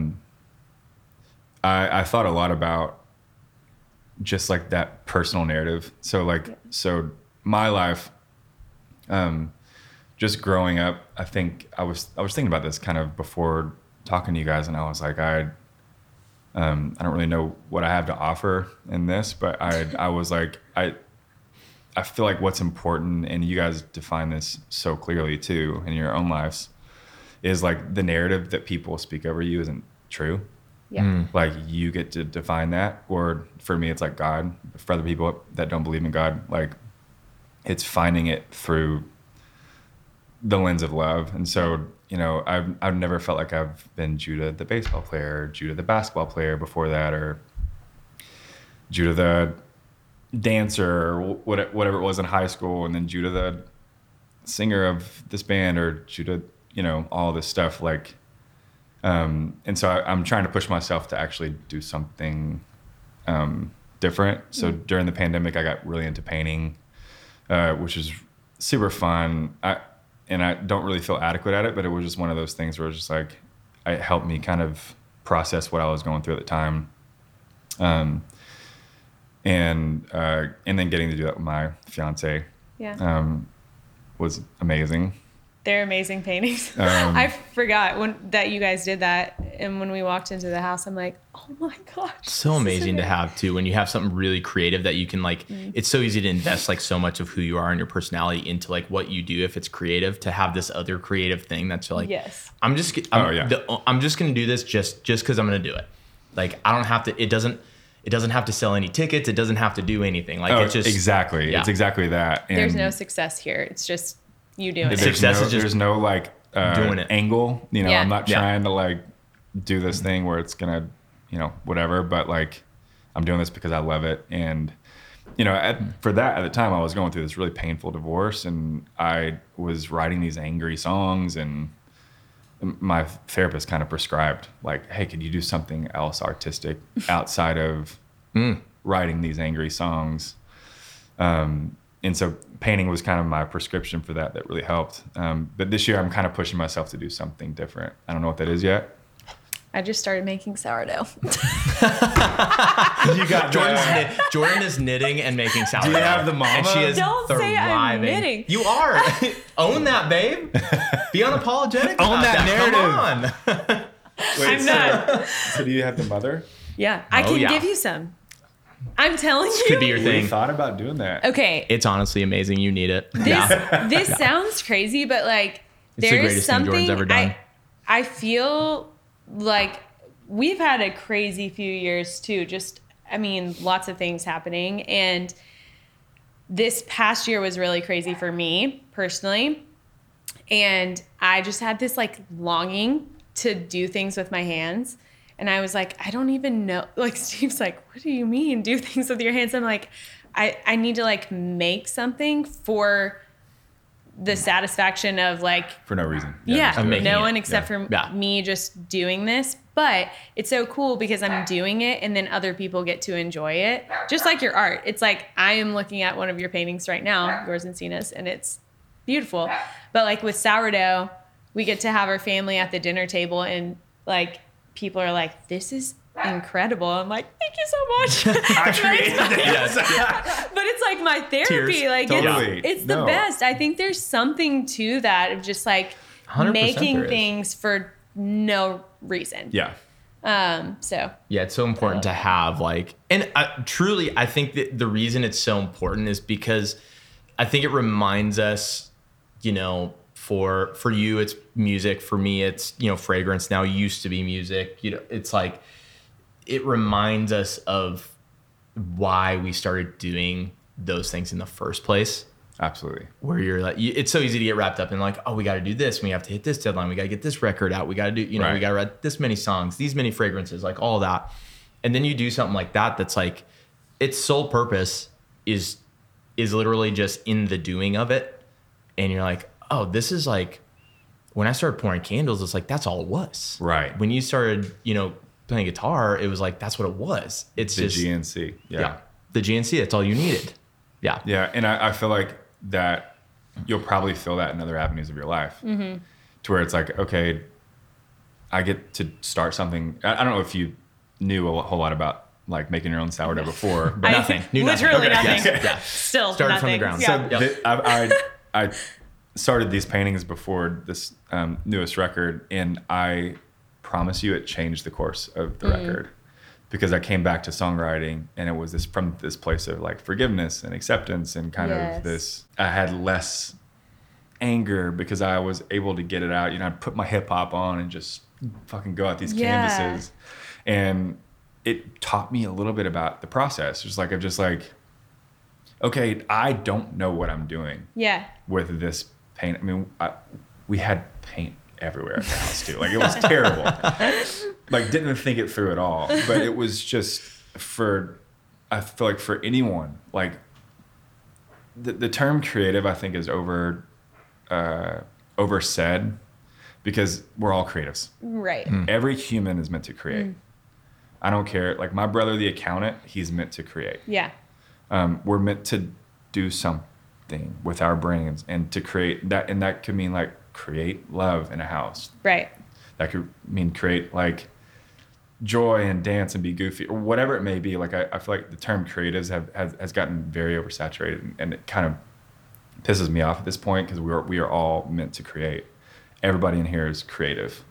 I thought a lot about just like that personal narrative. So my life, just growing up, I think I was thinking about this kind of before talking to you guys, and I was like, I don't really know what I have to offer in this, but I was like, I feel like what's important, and you guys define this so clearly too in your own lives, is like the narrative that people speak over you isn't true. Yeah. Like you get to define that, or for me, it's like God. For other people that don't believe in God, like it's finding it through the lens of love. And so, you know, I've never felt like I've been Judah the baseball player, or Judah the basketball player before that, or Judah the dancer, or whatever it was in high school, and then Judah the singer of this band, or Judah, you know, all this stuff. Like, and so I'm trying to push myself to actually do something different. So during the pandemic, I got really into painting, which is super fun. And I don't really feel adequate at it, but it was just one of those things where it was just like, it helped me kind of process what I was going through at the time. And then getting to do that with my fiance, was amazing. They're amazing paintings. I forgot that you guys did that. And when we walked into the house, I'm like, oh my gosh. So amazing to have too, when you have something really creative that you can like, it's so easy to invest like so much of who you are and your personality into like what you do if it's creative, to have this other creative thing that's like, yes. I'm just going to do this just because I'm going to do it. Like I don't have to, it doesn't have to sell any tickets. It doesn't have to do anything. Like it's just exactly. Yeah. It's exactly that. And There's no success here. It's just you doing it. there's no like doing it. angle, you know. Yeah. I'm not trying to like do this thing where it's gonna, you know, whatever, but like I'm doing this because I love it. And you know, for that at the time, I was going through this really painful divorce, and I was writing these angry songs, and my therapist kind of prescribed like, hey, could you do something else artistic outside of writing these angry songs? And so painting was kind of my prescription for that really helped. But this year I'm kind of pushing myself to do something different. I don't know what that is yet. I just started making sourdough. You got Jordan is knitting and making sourdough. Do you have the mama? And she is Don't say I'm thriving. knitting. You are. Own that, babe. Be unapologetic. Own about that Come on. I'm not. So do you have the mother? Yeah, I can yeah. give you some. I'm telling you. Could be your We thing. thought about doing that. Okay. It's honestly amazing. You need it. This sounds crazy, but like It's the there's greatest thing something Jordan's ever done. I feel like we've had a crazy few years too. Just, I mean, lots of things happening. And this past year was really crazy for me personally. And I just had this like longing to do things with my hands. And I was like, I don't even know. Like, Steve's like, what do you mean do things with your hands? I'm like, I need to like make something for the satisfaction of like, For no reason. yeah, I'm making no it. one except for me just doing this. But it's so cool because I'm doing it and then other people get to enjoy it. Just like your art. It's like I am looking at one of your paintings right now, yours and Cena's, and it's beautiful. But like with sourdough, we get to have our family at the dinner table and like people are like, this is incredible. I'm like, thank you so much. I created this. But it's like my therapy. Tears. Like Totally. it's the No. best. I think there's something to that of just like 100% making there is. things for no reason. Yeah. So Yeah, it's so important to have like, and truly, I think that the reason it's so important is because I think it reminds us, you know, for you it's music, for me it's, you know, fragrance now used to be music. You know, it's like it reminds us of why we started doing those things in the first place. Absolutely. Where you're like, it's so easy to get wrapped up in like, oh, we got to do this. We have to hit this deadline. We got to get this record out. We got to do, you know, Right. we got to write this many songs, these many fragrances, like all that. And then you do something like that. That's like, its sole purpose is literally just in the doing of it. And you're like, oh, this is like, when I started pouring candles, it's like, that's all it was. Right. When you started, you know, playing guitar, it was like, that's what it was. It's The just, GNC. Yeah. the GNC, that's all you needed. Yeah. Yeah. And I feel like that you'll probably feel that in other avenues of your life to where it's like, okay, I get to start something. I don't know if you knew a whole lot about like making your own sourdough before, but Nothing. Knew nothing. Literally Okay. nothing. Yes. Yeah. Still Started nothing. from the ground. Yeah. So- Yep. I started these paintings before this newest record, and I promise you it changed the course of the record because I came back to songwriting, and it was from this place of like forgiveness and acceptance and kind Yes. of this. I had less anger because I was able to get it out. You know, I'd put my hip hop on and just fucking go out these Yeah. canvases, and it taught me a little bit about the process. Just like, okay, I don't know what I'm doing Yeah. with this paint. I mean, we had paint everywhere at the house too. Like it was terrible. Like didn't think it through at all. But it was just I feel like for anyone, like the term creative, I think is oversaid because we're all creatives. Right. Every human is meant to create. I don't care. Like my brother, the accountant, he's meant to create. Yeah. We're meant to do something with our brains and to create that. And that could mean like create love in a house. Right. That could mean create like joy and dance and be goofy or whatever it may be. Like I feel like the term creatives has gotten very oversaturated, and it kind of pisses me off at this point because we are all meant to create. Everybody in here is creative.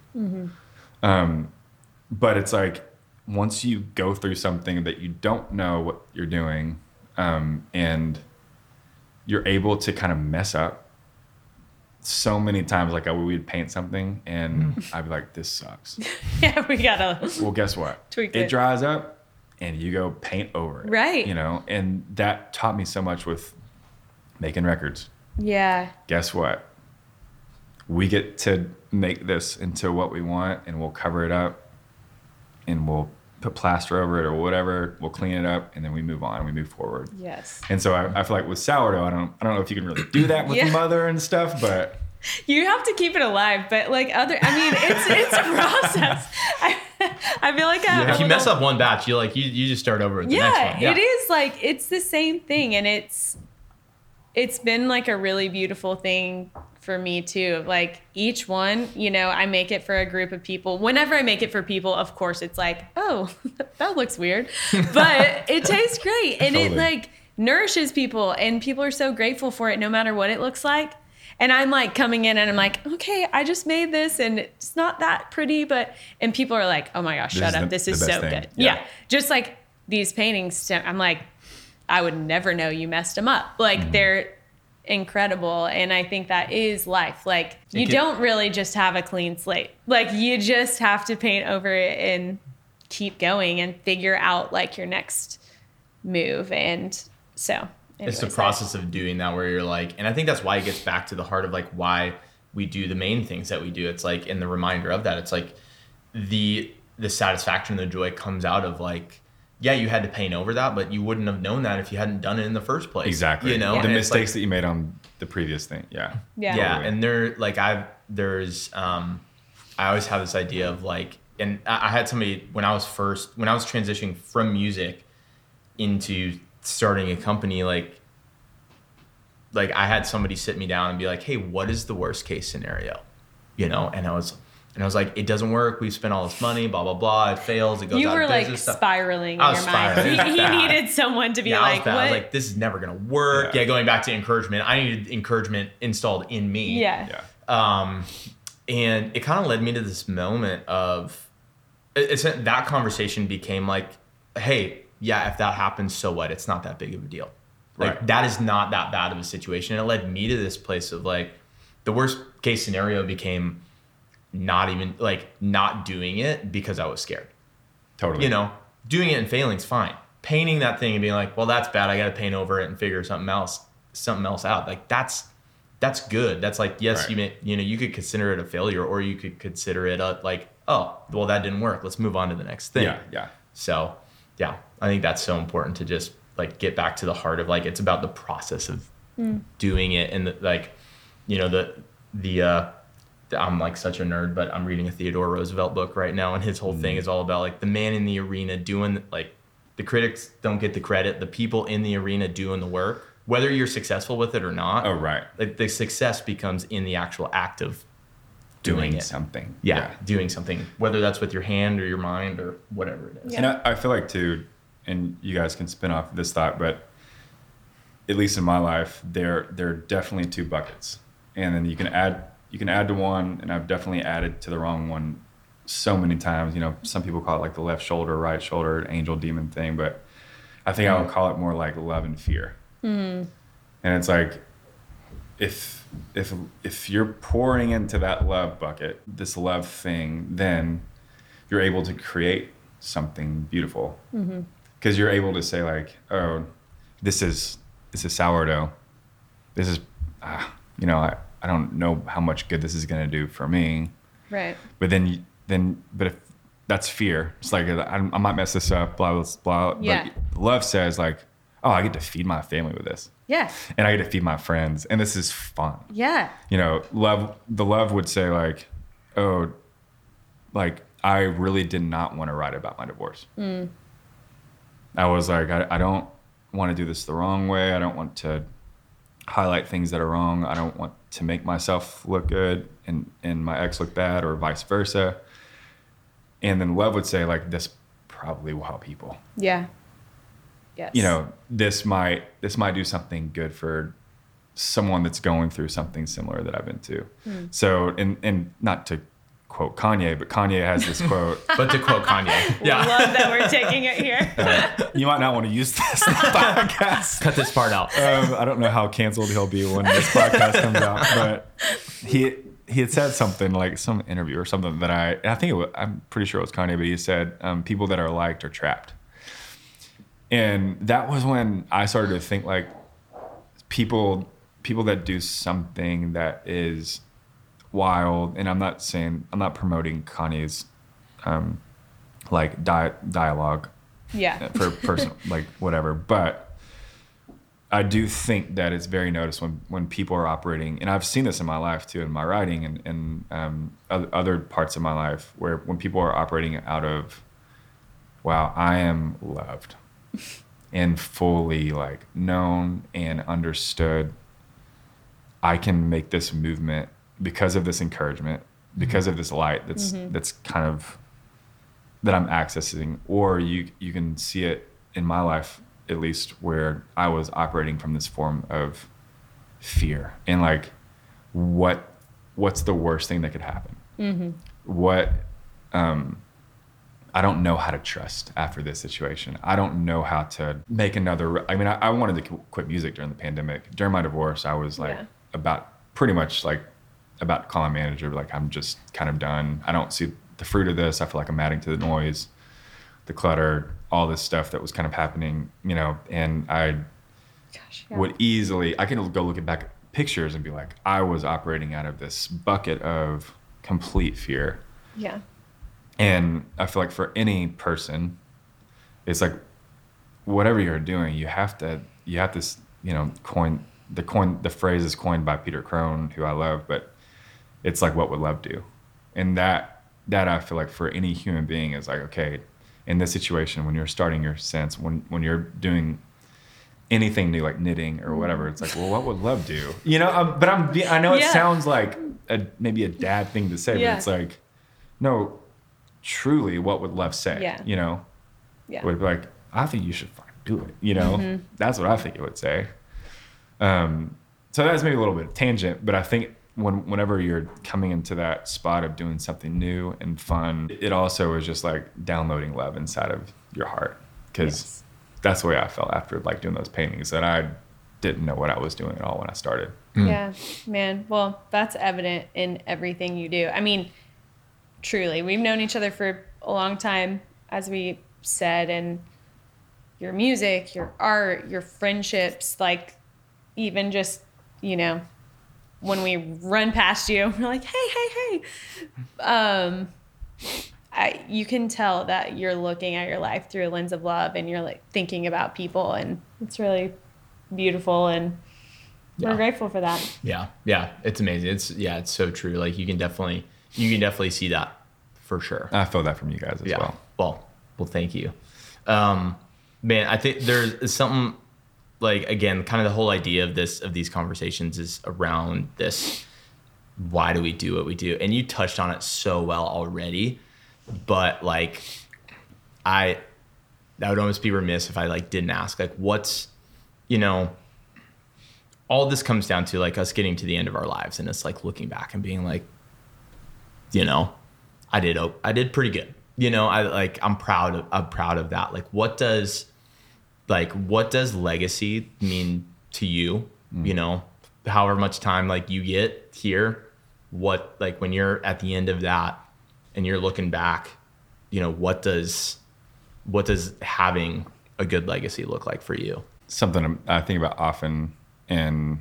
But it's like once you go through something that you don't know what you're doing, and you're able to kind of mess up so many times. Like we'd paint something and I'd be like, this sucks. Yeah, we gotta. Well, guess what? Tweak It it. dries up and you go paint over it. Right. You know, and that taught me so much with making records. Yeah. Guess what? We get to make this into what we want, and we'll cover it up and we'll put plaster over it or whatever. We'll clean it up and then we move on. We move forward. Yes. And so I feel like with sourdough, I don't know if you can really do that with Yeah. mother and stuff, but You have to keep it alive, but like it's a process. I feel like I have If a you mess little- up one batch, you just start over with the next Yeah, one. it is like it's the same thing, and it's been like a really beautiful thing for me too. Like each one, you know, I make it for a group of people. Whenever I make it for people, of course, it's like, oh, that looks weird, but it tastes great, and it Totally. like nourishes people, and people are so grateful for it, no matter what it looks like. And I'm like coming in and I'm like, okay, I just made this and it's not that pretty, and people are like, oh my gosh, This shut is up. the- This is the best so thing. good. Yeah. Yeah. Just like these paintings, I'm like, I would never know you messed them up. Like they're incredible. And I think that is life. Like you don't really just have a clean slate. Like you just have to paint over it and keep going and figure out like your next move. And so It's the anyways, process of doing that where you're like, and I think that's why it gets back to the heart of like why we do the main things that we do. It's like, in the reminder of that, it's like the satisfaction, the joy comes out of like, yeah, you had to paint over that, but you wouldn't have known that if you hadn't done it in the first place. exactly. You know, Yeah. The And it's mistakes like, that you made on the previous thing. Yeah. Yeah. yeah, Totally. and I always have this idea of like, and I had somebody when I was transitioning from music into starting a company, like I had somebody sit me down and be like, hey, what is the worst case scenario? You know, and I was And I was like, it doesn't work. We've spent all this money, blah, blah, blah. It fails. It goes You out were of like business. Stuff. spiraling in I your was mind. spiraling. He Bad. needed someone to be I was like, bad. I what? was like, this is never going to work. Yeah. Yeah, going back to encouragement. I needed encouragement installed in me. Yeah. And it kind of led me to this moment of, that conversation became like, hey, yeah, if that happens, so what? It's not that big of a deal. Like, Right. that is not that bad of a situation. And it led me to this place of like, the worst case scenario became not doing it because I was scared. Totally. You know, doing it and failing's fine. Painting that thing and being like, well, that's bad. I got to paint over it and figure something else out. Like that's good. That's like, yes, Right. you could consider it a failure, or you could consider it like, oh, well, that didn't work. Let's move on to the next thing. Yeah. So yeah, I think that's so important to just like get back to the heart of like, it's about the process of doing it. And I'm like such a nerd, but I'm reading a Theodore Roosevelt book right now. And his whole thing is all about like the man in the arena doing, like, the critics don't get the credit. The people in the arena doing the work, whether you're successful with it or not. Oh, right. Like the success becomes in the actual act of doing it. something. Yeah, doing something, whether that's with your hand or your mind or whatever it is. Yeah. And I feel like too, and you guys can spin off this thought, but at least in my life, there are definitely two buckets, and then you can add to one, and I've definitely added to the wrong one so many times. You know, some people call it like the left shoulder, right shoulder, angel demon thing, but I think I would call it more like love and fear. And it's like, if you're pouring into that love bucket, this love thing, then you're able to create something beautiful. Because you're able to say like, oh, this is sourdough. This is, I don't know how much good this is going to do for me. Right. But but if that's fear, it's like, I might mess this up, blah, blah, blah. Yeah. But love says like, oh, I get to feed my family with this. Yeah. And I get to feed my friends. And this is fun. Yeah. You know, the love would say like, oh, like I really did not want to write about my divorce. I was like, I don't want to do this the wrong way. I don't want to highlight things that are wrong. I don't want to make myself look good and my ex look bad, or vice versa. And then love would say like, this probably will help people. Yeah. Yes. You know, this might do something good for someone that's going through something similar that I've been to. So, and not to quote Kanye, but Kanye has this quote. But to quote Kanye, yeah. Love that we're taking it here. You might not want to use this in the podcast. Cut this part out. I don't know how canceled he'll be when this podcast comes out, but he had said something like some interview or something that I'm pretty sure it was Kanye, but he said, people that are liked are trapped. And that was when I started to think like people that do something that is wild, and I'm not promoting Kanye's like dialogue Yeah. for personal like whatever, but I do think that it's very noticed when people are operating, and I've seen this in my life too, in my writing and other parts of my life, where when people are operating out of, wow, I am loved and fully like known and understood, I can make this movement because of this encouragement, because of this light that's kind of that I'm accessing. Or you can see it in my life, at least, where I was operating from this form of fear and like, what's the worst thing that could happen? What I don't know how to trust after this situation. I don't know how to make another. I mean, I wanted to quit music during the pandemic. During my divorce, I was like about to call my manager, like, I'm just kind of done. I don't see the fruit of this. I feel like I'm adding to the noise, the clutter, all this stuff that was kind of happening, you know, and I would easily, I can go looking back at pictures and be like, I was operating out of this bucket of complete fear. Yeah. And I feel like for any person, it's like, whatever you're doing, you have to, you know, the phrase is coined by Peter Crone, who I love, but it's like, what would love do? And that I feel like for any human being is like, okay, in this situation, when you're starting your sense, when you're doing anything new, like knitting or whatever, it's like, well, what would love do? You know, but I know it sounds like maybe a dad thing to say, but it's like, no, truly, what would love say? Yeah. You know, Yeah. would be like, I think you should fucking do it. You know, that's what I think it would say. So that's maybe a little bit of tangent, but I think whenever you're coming into that spot of doing something new and fun, it also is just like downloading love inside of your heart, because that's the way I felt after like doing those paintings, that I didn't know what I was doing at all when I started. Yeah, man. Well, that's evident in everything you do. I mean, truly, we've known each other for a long time, as we said, and your music, your art, your friendships, like even just, you know, when we run past you, we're like, hey. You can tell that you're looking at your life through a lens of love, and you're like thinking about people, and it's really beautiful, and we're grateful for that. Yeah. It's amazing. It's so true. Like you can definitely see that for sure. I feel that from you guys as well. Well, thank you. Man, I think there's something, like, again, kind of the whole idea of these conversations is around this, why do we do what we do? And you touched on it so well already, but like, I would almost be remiss if I like didn't ask, like, what's, you know, all this comes down to like us getting to the end of our lives, and it's like looking back and being like, you know, I did pretty good. You know, I'm proud of that. Like, what does legacy mean to you? You know, however much time like you get here, what, like when you're at the end of that and you're looking back, you know, what does having a good legacy look like for you? Something I think about often, and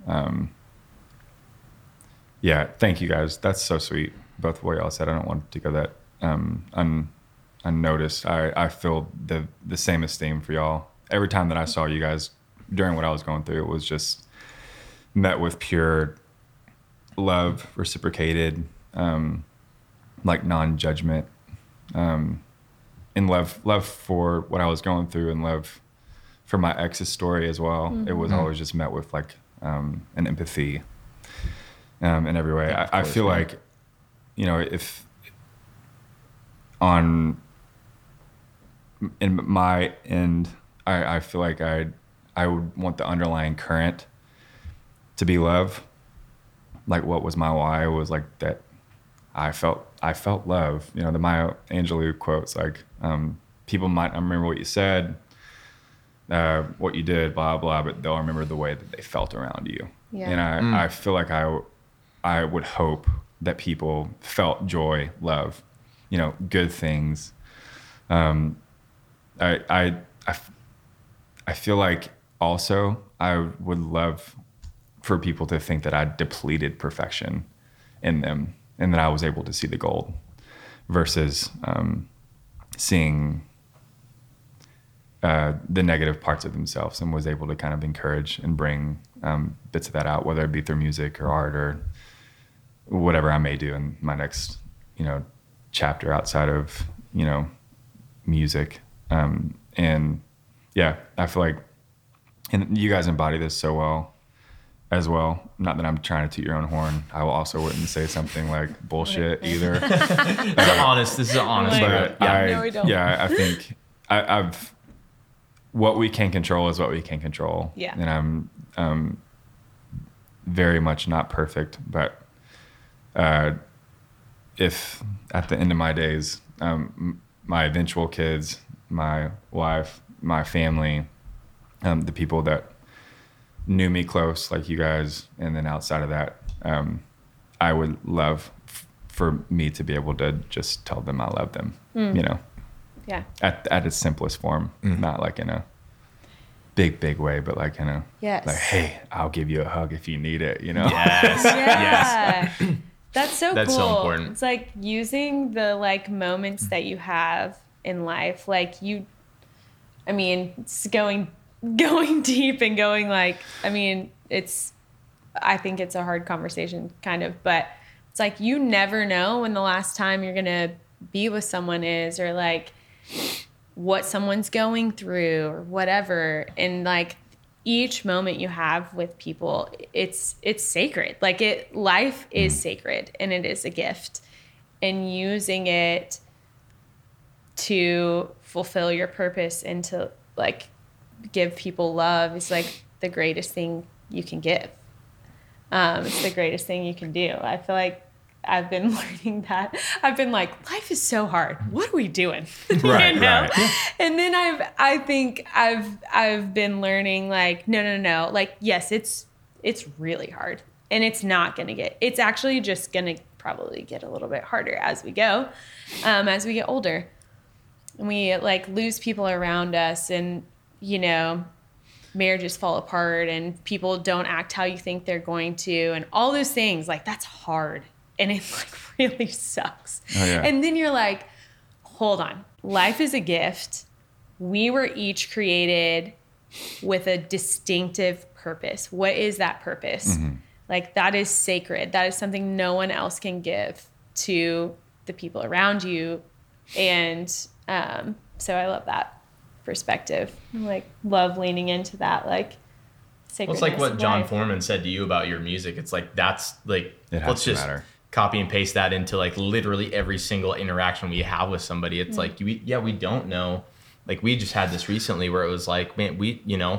thank you guys. That's so sweet. Both of what y'all said. I don't want to go that unnoticed. I feel the same esteem for y'all. Every time that I saw you guys during what I was going through, it was just met with pure love, reciprocated, like non-judgment, and love for what I was going through, and love for my ex's story as well. Mm-hmm. It was always just met with like an empathy in every way. I feel like, you know, if in my end, I feel like I would want the underlying current to be love. Like, what was my why was like that I felt love. You know, the Maya Angelou quotes, like, people might not remember what you said, what you did, blah, blah, but they'll remember the way that they felt around you. Yeah. And I feel like I would hope that people felt joy, love, you know, good things. I feel like also I would love for people to think that I depleted perfection in them, and that I was able to see the gold, versus seeing the negative parts of themselves, and was able to kind of encourage and bring bits of that out, whether it be through music or art or whatever I may do in my next, you know, chapter outside of, you know, music. And yeah, I feel like, and you guys embody this so well as well. Not that I'm trying to toot your own horn. I also wouldn't say something like bullshit either. This is honest. But I think I've what we can control is what we can control. Yeah. And I'm very much not perfect, but if at the end of my days, my eventual kids, my wife, my family, the people that knew me close, like you guys, and then outside of that, I would love for me to be able to just tell them I love them, you know? Yeah. At its simplest form, not like in a big way, but like in a, like, hey, I'll give you a hug if you need it, you know? Yes. Yeah. Yes. That's so That's cool. so important. It's like using the like moments that you have in life, like it's going deep and going like, I think it's a hard conversation kind of, but it's like, you never know when the last time you're going to be with someone is, or like what someone's going through or whatever. And like each moment you have with people, it's sacred. Like life is sacred, and it is a gift. and using it to fulfill your purpose and to like give people love is like the greatest thing you can give. It's the greatest thing you can do. I feel like I've been learning that. I've been like, life is so hard. What are we doing? Right, right. And then I think I've been learning like, no. Like, yes, it's really hard, and it's actually just gonna probably get a little bit harder as we go, as we get older, and we like lose people around us, and marriages fall apart, and people don't act how you think they're going to, and all those things. Like, that's hard. And it like really sucks. Oh, yeah. And then you're like, hold on. Life is a gift. We were each created with a distinctive purpose. What is that purpose? Mm-hmm. Like, that is sacred. That is something no one else can give to the people around you. And so I love that perspective. I like love leaning into that. Like, well, it's like what John Foreman said to you about your music. It's like, that's like, let's just copy and paste that into like literally every single interaction we have with somebody. It's like, we don't know. Like, we just had this recently where it was like, man, we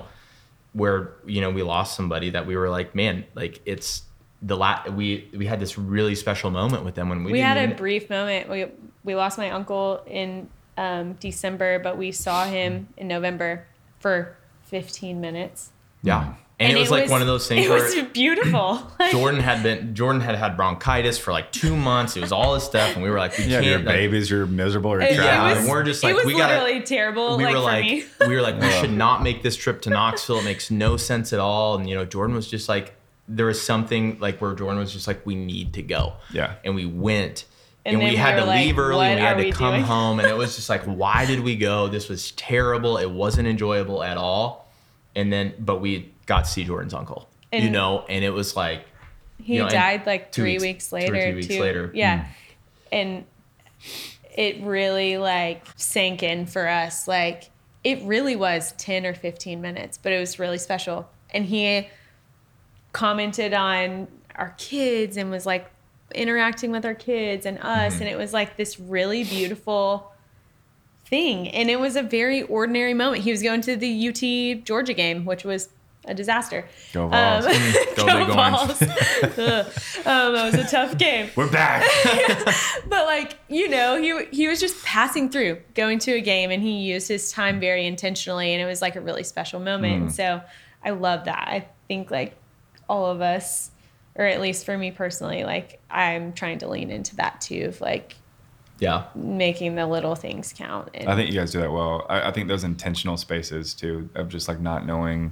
lost somebody that we were like, man, like it's we had this really special moment with them when we had a brief moment. We lost my uncle in December, but we saw him in November for 15 minutes. Yeah. And it was like one of those things where it was beautiful. Jordan had bronchitis for like 2 months. It was all this stuff. And we were like, we can't. Your babies, you're miserable. Or and we're just like, it was literally terrible. We were like, we should not make this trip to Knoxville. It makes no sense at all. And, Jordan was just like, there was something like where Jordan was just like, we need to go. Yeah. And we went. And we had to leave early. And we had to come doing? home. And it was just like, why did we go? This was terrible. It wasn't enjoyable at all. And then, but we got to see Jordan's uncle, and it was like, he died like 3 weeks later. 2 or 3 weeks later. Yeah. And it really like sank in for us. Like, it really was 10 or 15 minutes, but it was really special. And he commented on our kids and was like interacting with our kids and us. And it was like this really beautiful thing. And it was a very ordinary moment. He was going to the UT Georgia game, which was a disaster. Go Vols. Go Vols. That was a tough game. We're back. But like, he was just passing through, going to a game, and he used his time very intentionally, and it was like a really special moment. And so I love that. I think like all of us, or at least for me personally, like I'm trying to lean into that too, of like, making the little things count. And I think you guys do that well. I think those intentional spaces too, of just like not knowing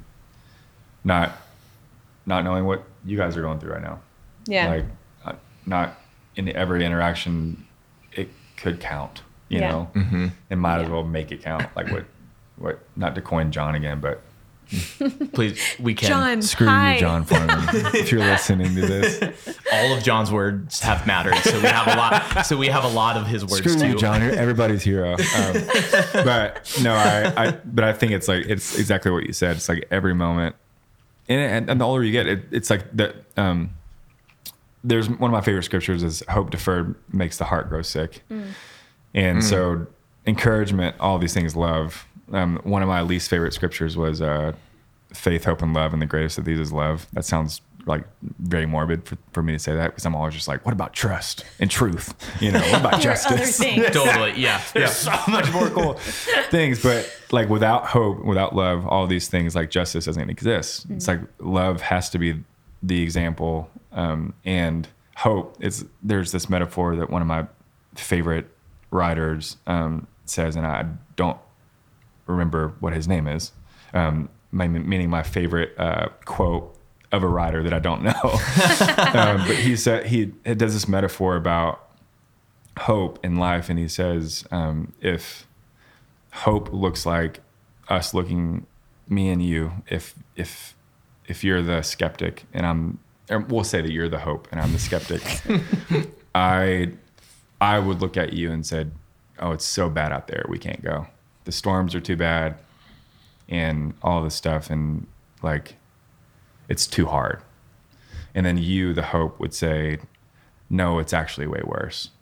what you guys are going through right now. Yeah. Like not in every interaction, it could count, you know, and might as well make it count. Like what, not to coin John again, but please, we can. John, screw hi. you, John Foreman, if you're listening to this. All of John's words have mattered, so we have a lot of his words screw too. You, John, you're everybody's hero. But no, but I think it's like, it's exactly what you said. It's like every moment, and the older you get, it's like that. There's one of my favorite scriptures is hope deferred makes the heart grow sick, and so encouragement, all these things, love. One of my least favorite scriptures was faith, hope, and love, and the greatest of these is love. That sounds like very morbid for me to say that, because I'm always just like, what about trust and truth? What about justice? Totally, yeah. There's so much more cool things, but like without hope, without love, all these things like justice doesn't exist. It's like love has to be the example, and hope. There's this metaphor that one of my favorite writers says, and I don't remember what his name is, meaning my favorite quote of a writer that I don't know. But he said, it does this metaphor about hope in life, and he says, if hope looks like us looking, me and you, if you're the skeptic and we'll say that you're the hope and I'm the skeptic, I would look at you and said, oh, it's so bad out there, we can't go. The storms are too bad and all this stuff, and like, it's too hard. And then you, the hope, would say, no, it's actually way worse.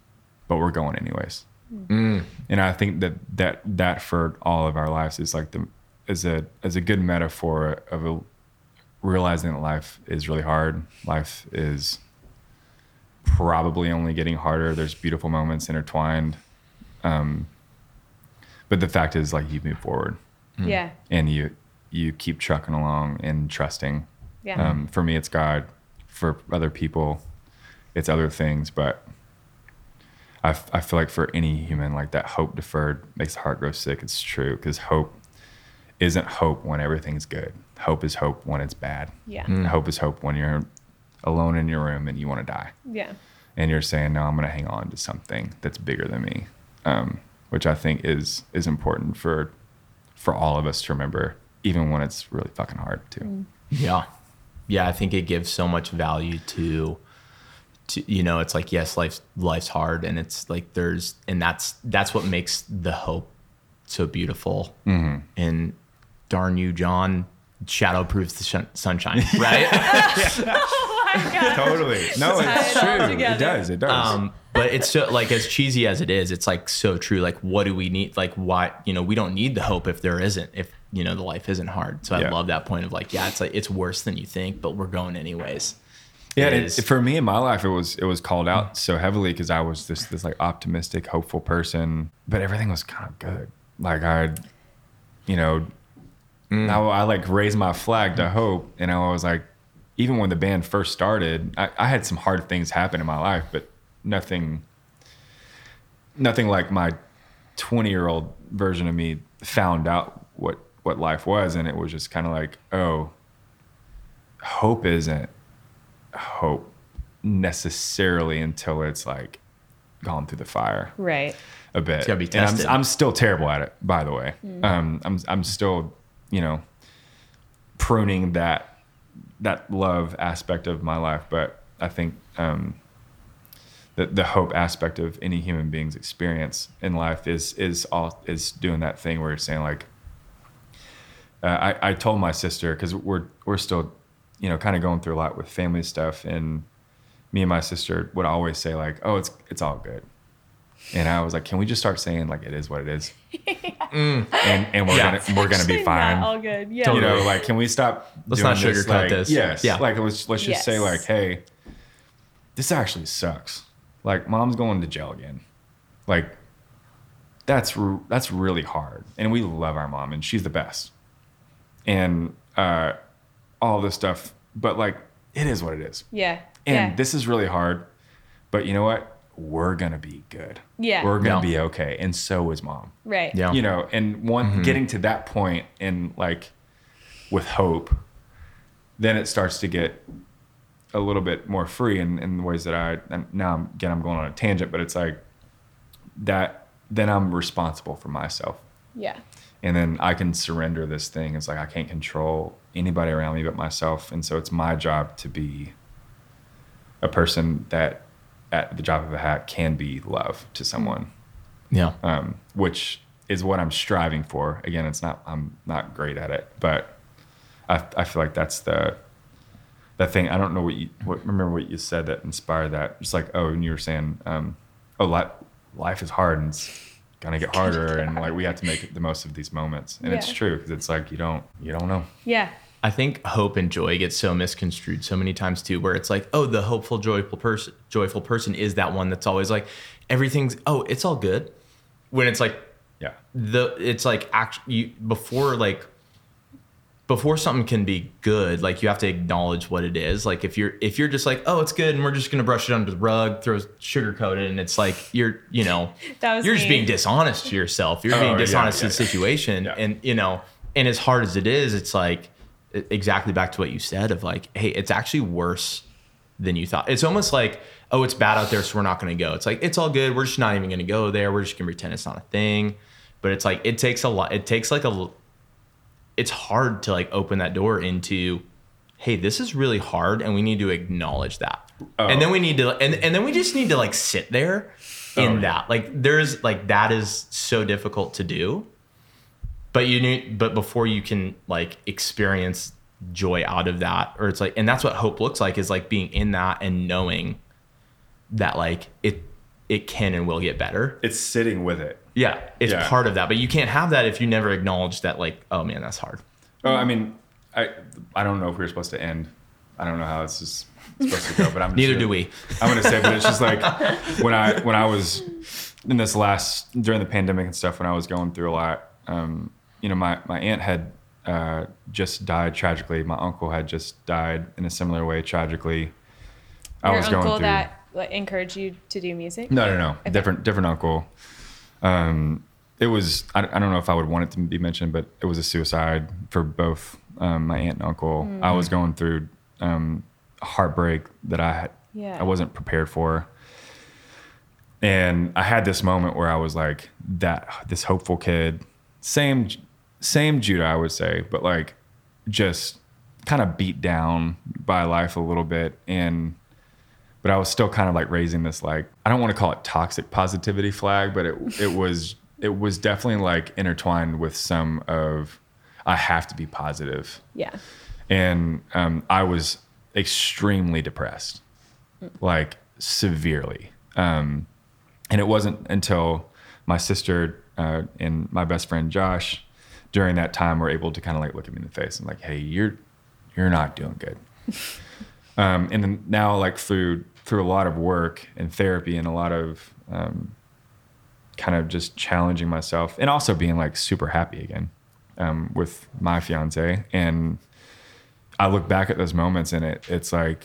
but we're going anyways. And I think that for all of our lives is like is a good metaphor of realizing that life is really hard. Life is probably only getting harder. There's beautiful moments intertwined. But the fact is, like, you move forward. Yeah. And you keep trucking along and trusting. Yeah. For me, it's God. For other people, it's other things. But I feel like for any human, like, that hope deferred makes the heart grow sick. It's true, because hope isn't hope when everything's good. Hope is hope when it's bad. Yeah. Hope is hope when you're alone in your room and you want to die. Yeah. And you're saying, no, I'm going to hang on to something that's bigger than me, which I think is important for all of us to remember, even when it's really fucking hard too. Yeah. Yeah. I think it gives so much value to it's like, yes, life's hard, and it's like that's what makes the hope so beautiful. And darn you, John, shadow proves the sunshine, right? Oh my God. Totally. No, it's Tie it all true. together. It does. But it's so, like, as cheesy as it is, it's like so true. Like, what do we need? Like, why, we don't need the hope if the life isn't hard. So I love that point of like, yeah, it's like, it's worse than you think, but we're going anyways. Yeah, for me in my life, it was called out so heavily because I was this like optimistic, hopeful person, but everything was kind of good. Like I like raised my flag to hope, and I was like, even when the band first started, I had some hard things happen in my life, but nothing like my 20-year-old version of me found out what life was, and it was just kind of like, oh, hope isn't hope necessarily until it's like gone through the fire, Right. a bit. It's gotta be tested. And I'm still terrible at it, by the way. I'm still pruning that love aspect of my life, but I think the hope aspect of any human being's experience in life is doing that thing where you're saying like, I told my sister, because we're still kind of going through a lot with family stuff, and me and my sister would always say like, oh, it's all good. And I was like, can we just start saying like, it is what it is? And we're gonna be fine. All good. Yeah. Like, can we stop? Let's doing not this? sugarcoat Like, this. Yes. Yeah. Like let's just say like, hey, this actually sucks. Like, mom's going to jail again. Like, that's really hard. And we love our mom, and she's the best. And all this stuff, but like, it is what it is. Yeah. And this is really hard, but you know what? We're gonna be good. Yeah. We're gonna be okay, and so is mom. Right. Yeah. And getting to that point, and like with hope, then it starts to get a little bit more free in the ways that I'm going on a tangent, but it's like that. Then I'm responsible for myself. Yeah. And then I can surrender this thing. It's like, I can't control anybody around me but myself. And so it's my job to be a person that at the drop of a hat can be love to someone. Yeah. Which is what I'm striving for. Again, I'm not great at it, but I feel like that's that thing. I don't know remember what you said that inspired that. It's like, oh, and you were saying, life is hard and it's gonna get harder, and like, we have to make the most of these moments. And it's true, because it's like, you don't know. Yeah. I think hope and joy get so misconstrued so many times too, where it's like, oh, the hopeful, joyful person is that one that's always like, it's all good. When it's like, Yeah. it's like, actually, before something can be good, like, you have to acknowledge what it is. Like, if you're just like, oh, it's good, and we're just gonna brush it under the rug, sugarcoat it, and it's like, you're just being dishonest to yourself. You're being dishonest to the situation. Yeah. And and as hard as it is, it's like, exactly back to what you said of like, hey, it's actually worse than you thought. It's almost like, oh, it's bad out there, so we're not going to go. It's like, it's all good. We're just not even going to go there. We're just going to pretend it's not a thing. But it's like, it takes a lot. It takes like it's hard to like open that door into, hey, this is really hard, and we need to acknowledge that. Oh. And then we need to, and then we just need to like sit there in that. Like, there's like, that is so difficult to do. But before you can like experience joy out of that, or it's like, and that's what hope looks like, is like being in that and knowing that like it can and will get better. It's sitting with it. Yeah, it's Yeah. part of that. But you can't have that if you never acknowledge that, like, oh man, that's hard. Oh, I mean, I don't know if we were supposed to end. I don't know how this is supposed to go, but I'm just Neither gonna, do we. I'm gonna say, but it's just like when I was in this during the pandemic and stuff, when I was going through a lot, my aunt had just died tragically. My uncle had just died in a similar way tragically. I Your was uncle going through. that encouraged you to do music? No. Okay. Different uncle. It was, I don't know if I would want it to be mentioned, but it was a suicide for both my aunt and uncle. I was going through heartbreak that I wasn't prepared for. And I had this moment where I was like this hopeful kid, same Judah, I would say, but like just kind of beat down by life a little bit. But I was still kind of like raising this, like, I don't want to call it toxic positivity flag, but it was definitely like intertwined with some of, I have to be positive. Yeah. And I was extremely depressed, like severely. And it wasn't until my sister and my best friend Josh during that time were able to kind of like look at me in the face and like, hey, you're not doing good. And then now, like through a lot of work and therapy and a lot of kind of just challenging myself and also being like super happy again with my fiance. And I look back at those moments and it's like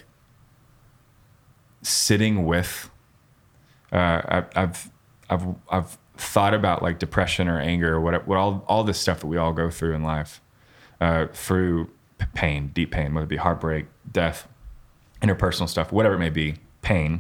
sitting with, I've thought about like depression or anger or what all this stuff that we all go through in life, through pain, deep pain, whether it be heartbreak, death, interpersonal stuff, whatever it may be, pain,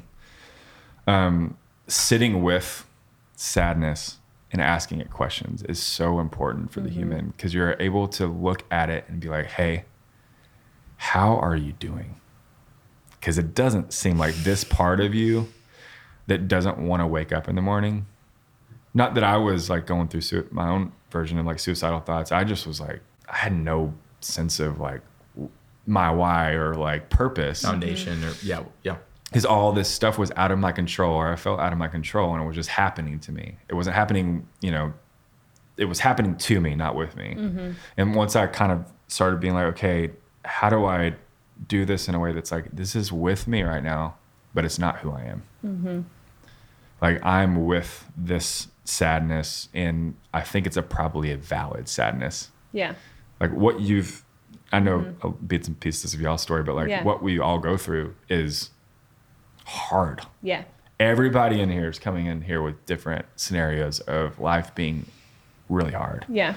sitting with sadness and asking it questions is so important for the human, because you're able to look at it and be like, hey, how are you doing? Because it doesn't seem like this part of you that doesn't want to wake up in the morning. Not that I was like going through my own version of like suicidal thoughts. I just was like, I had no sense of like my why or like purpose. Foundation or yeah. Because all this stuff was out of my control, or I felt out of my control, and it was just happening to me. It wasn't happening, it was happening to me, not with me. And once I kind of started being like, okay, how do I do this in a way that's like, this is with me right now, but it's not who I am. Like I'm with this sadness, and I think it's probably a valid sadness. Yeah. Like what I know bits and pieces of y'all's story, but like what we all go through is hard. Yeah. Everybody in here is coming in here with different scenarios of life being really hard. Yeah.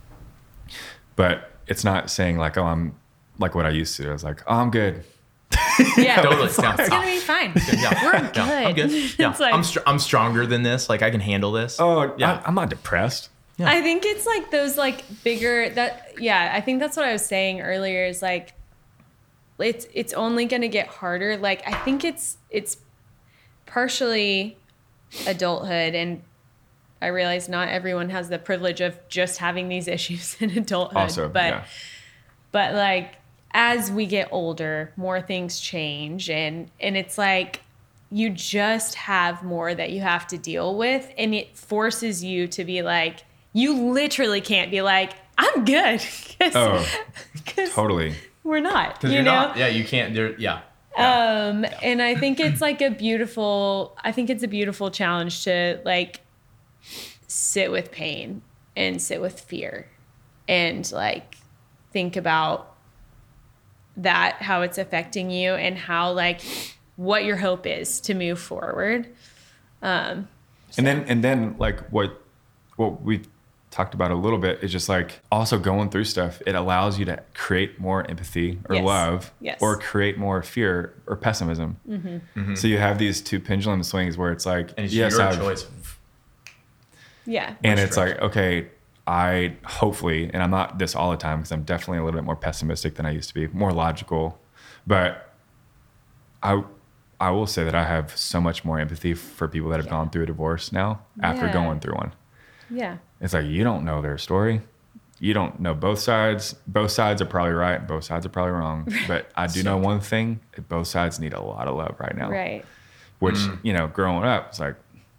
But it's not saying like, oh, I'm like what I used to. I was like, oh, I'm good. Yeah. Totally. It's gonna be fine. Yeah. We're good. I'm good. Yeah. It's like, I'm stronger than this. Like I can handle this. Oh, Yeah. I'm not depressed. Yeah. I think it's like those like bigger I think that's what I was saying earlier is like it's only gonna get harder. Like I think it's partially adulthood, and I realize not everyone has the privilege of just having these issues in adulthood. Also, but like as we get older, more things change, and it's like you just have more that you have to deal with, and it forces you to be like, you literally can't be like, I'm good. Oh, 'Cause totally. we're not. Because You you're know? not. Yeah, you can't. Yeah. And I think it's like a beautiful challenge to like sit with pain and sit with fear and like think about that, how it's affecting you, and how like what your hope is to move forward. And then like what we talked about a little bit is just like also going through stuff. It allows you to create more empathy or love, or create more fear or pessimism. So you have these two pendulum swings where it's like, And it's your choice. Yeah. And it's like, okay, I hopefully, and I'm not this all the time because I'm definitely a little bit more pessimistic than I used to be, more logical, but I will say that I have so much more empathy for people that have gone through a divorce now after going through one. Yeah. It's like, you don't know their story. You don't know both sides. Both sides are probably right. And both sides are probably wrong. But I do know one thing. Both sides need a lot of love right now. Right. Which, growing up, it's like,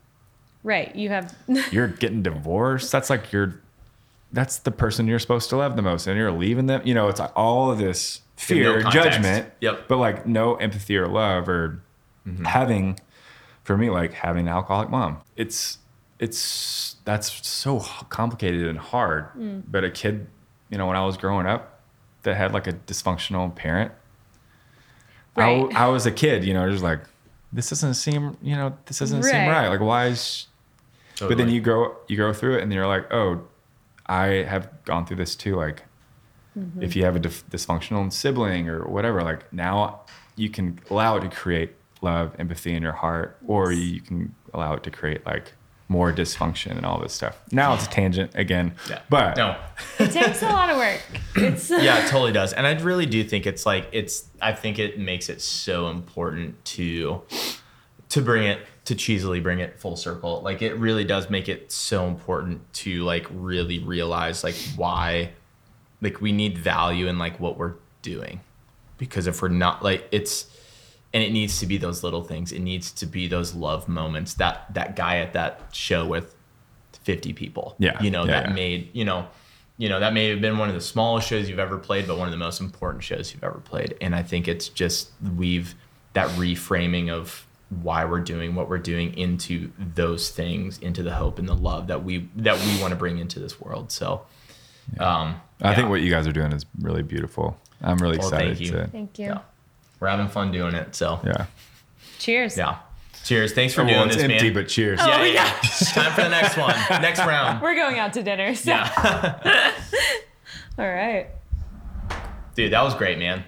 Right. You have. You're getting divorced. That's like that's the person you're supposed to love the most, and you're leaving them. You know, it's all of this fear, no context. judgment, Yep. but like no empathy or love or having, for me, like having an alcoholic mom. It's that's so complicated and hard. But a kid, you know, when I was growing up, that had like a dysfunctional parent. Right. I was a kid, you know, just like this doesn't seem Right. right. Like why is? Totally. But then you go through it, and you're like, oh, I have gone through this too. Like, if you have a dysfunctional sibling or whatever, like now you can allow it to create love, empathy in your heart, or you can allow it to create like more dysfunction and all this stuff. Now it's a tangent again, but no. It takes a lot of work. It's Yeah, it totally does. And I really do think I think it makes it so important to bring it, to cheesily bring it full circle. Like it really does make it so important to like really realize like why, like we need value in like what we're doing. Because if we're not like and it needs to be those little things. It needs to be those love moments. That guy at that show with 50 people. Yeah. You know, Yeah, that yeah. made, that may have been one of the smallest shows you've ever played, but one of the most important shows you've ever played. And I think it's just that reframing of why we're doing what we're doing into those things, into the hope and the love that we want to bring into this world. So I think what you guys are doing is really beautiful. I'm really excited thank you. to. Thank you. Yeah. We're having fun doing it. So Yeah. Cheers. yeah. Cheers. Thanks for Well, doing it's this, empty, man. but cheers. Oh, Yeah. Time for the next one. Next round. We're going out to dinner. So. Yeah. All right. Dude, that was great, man.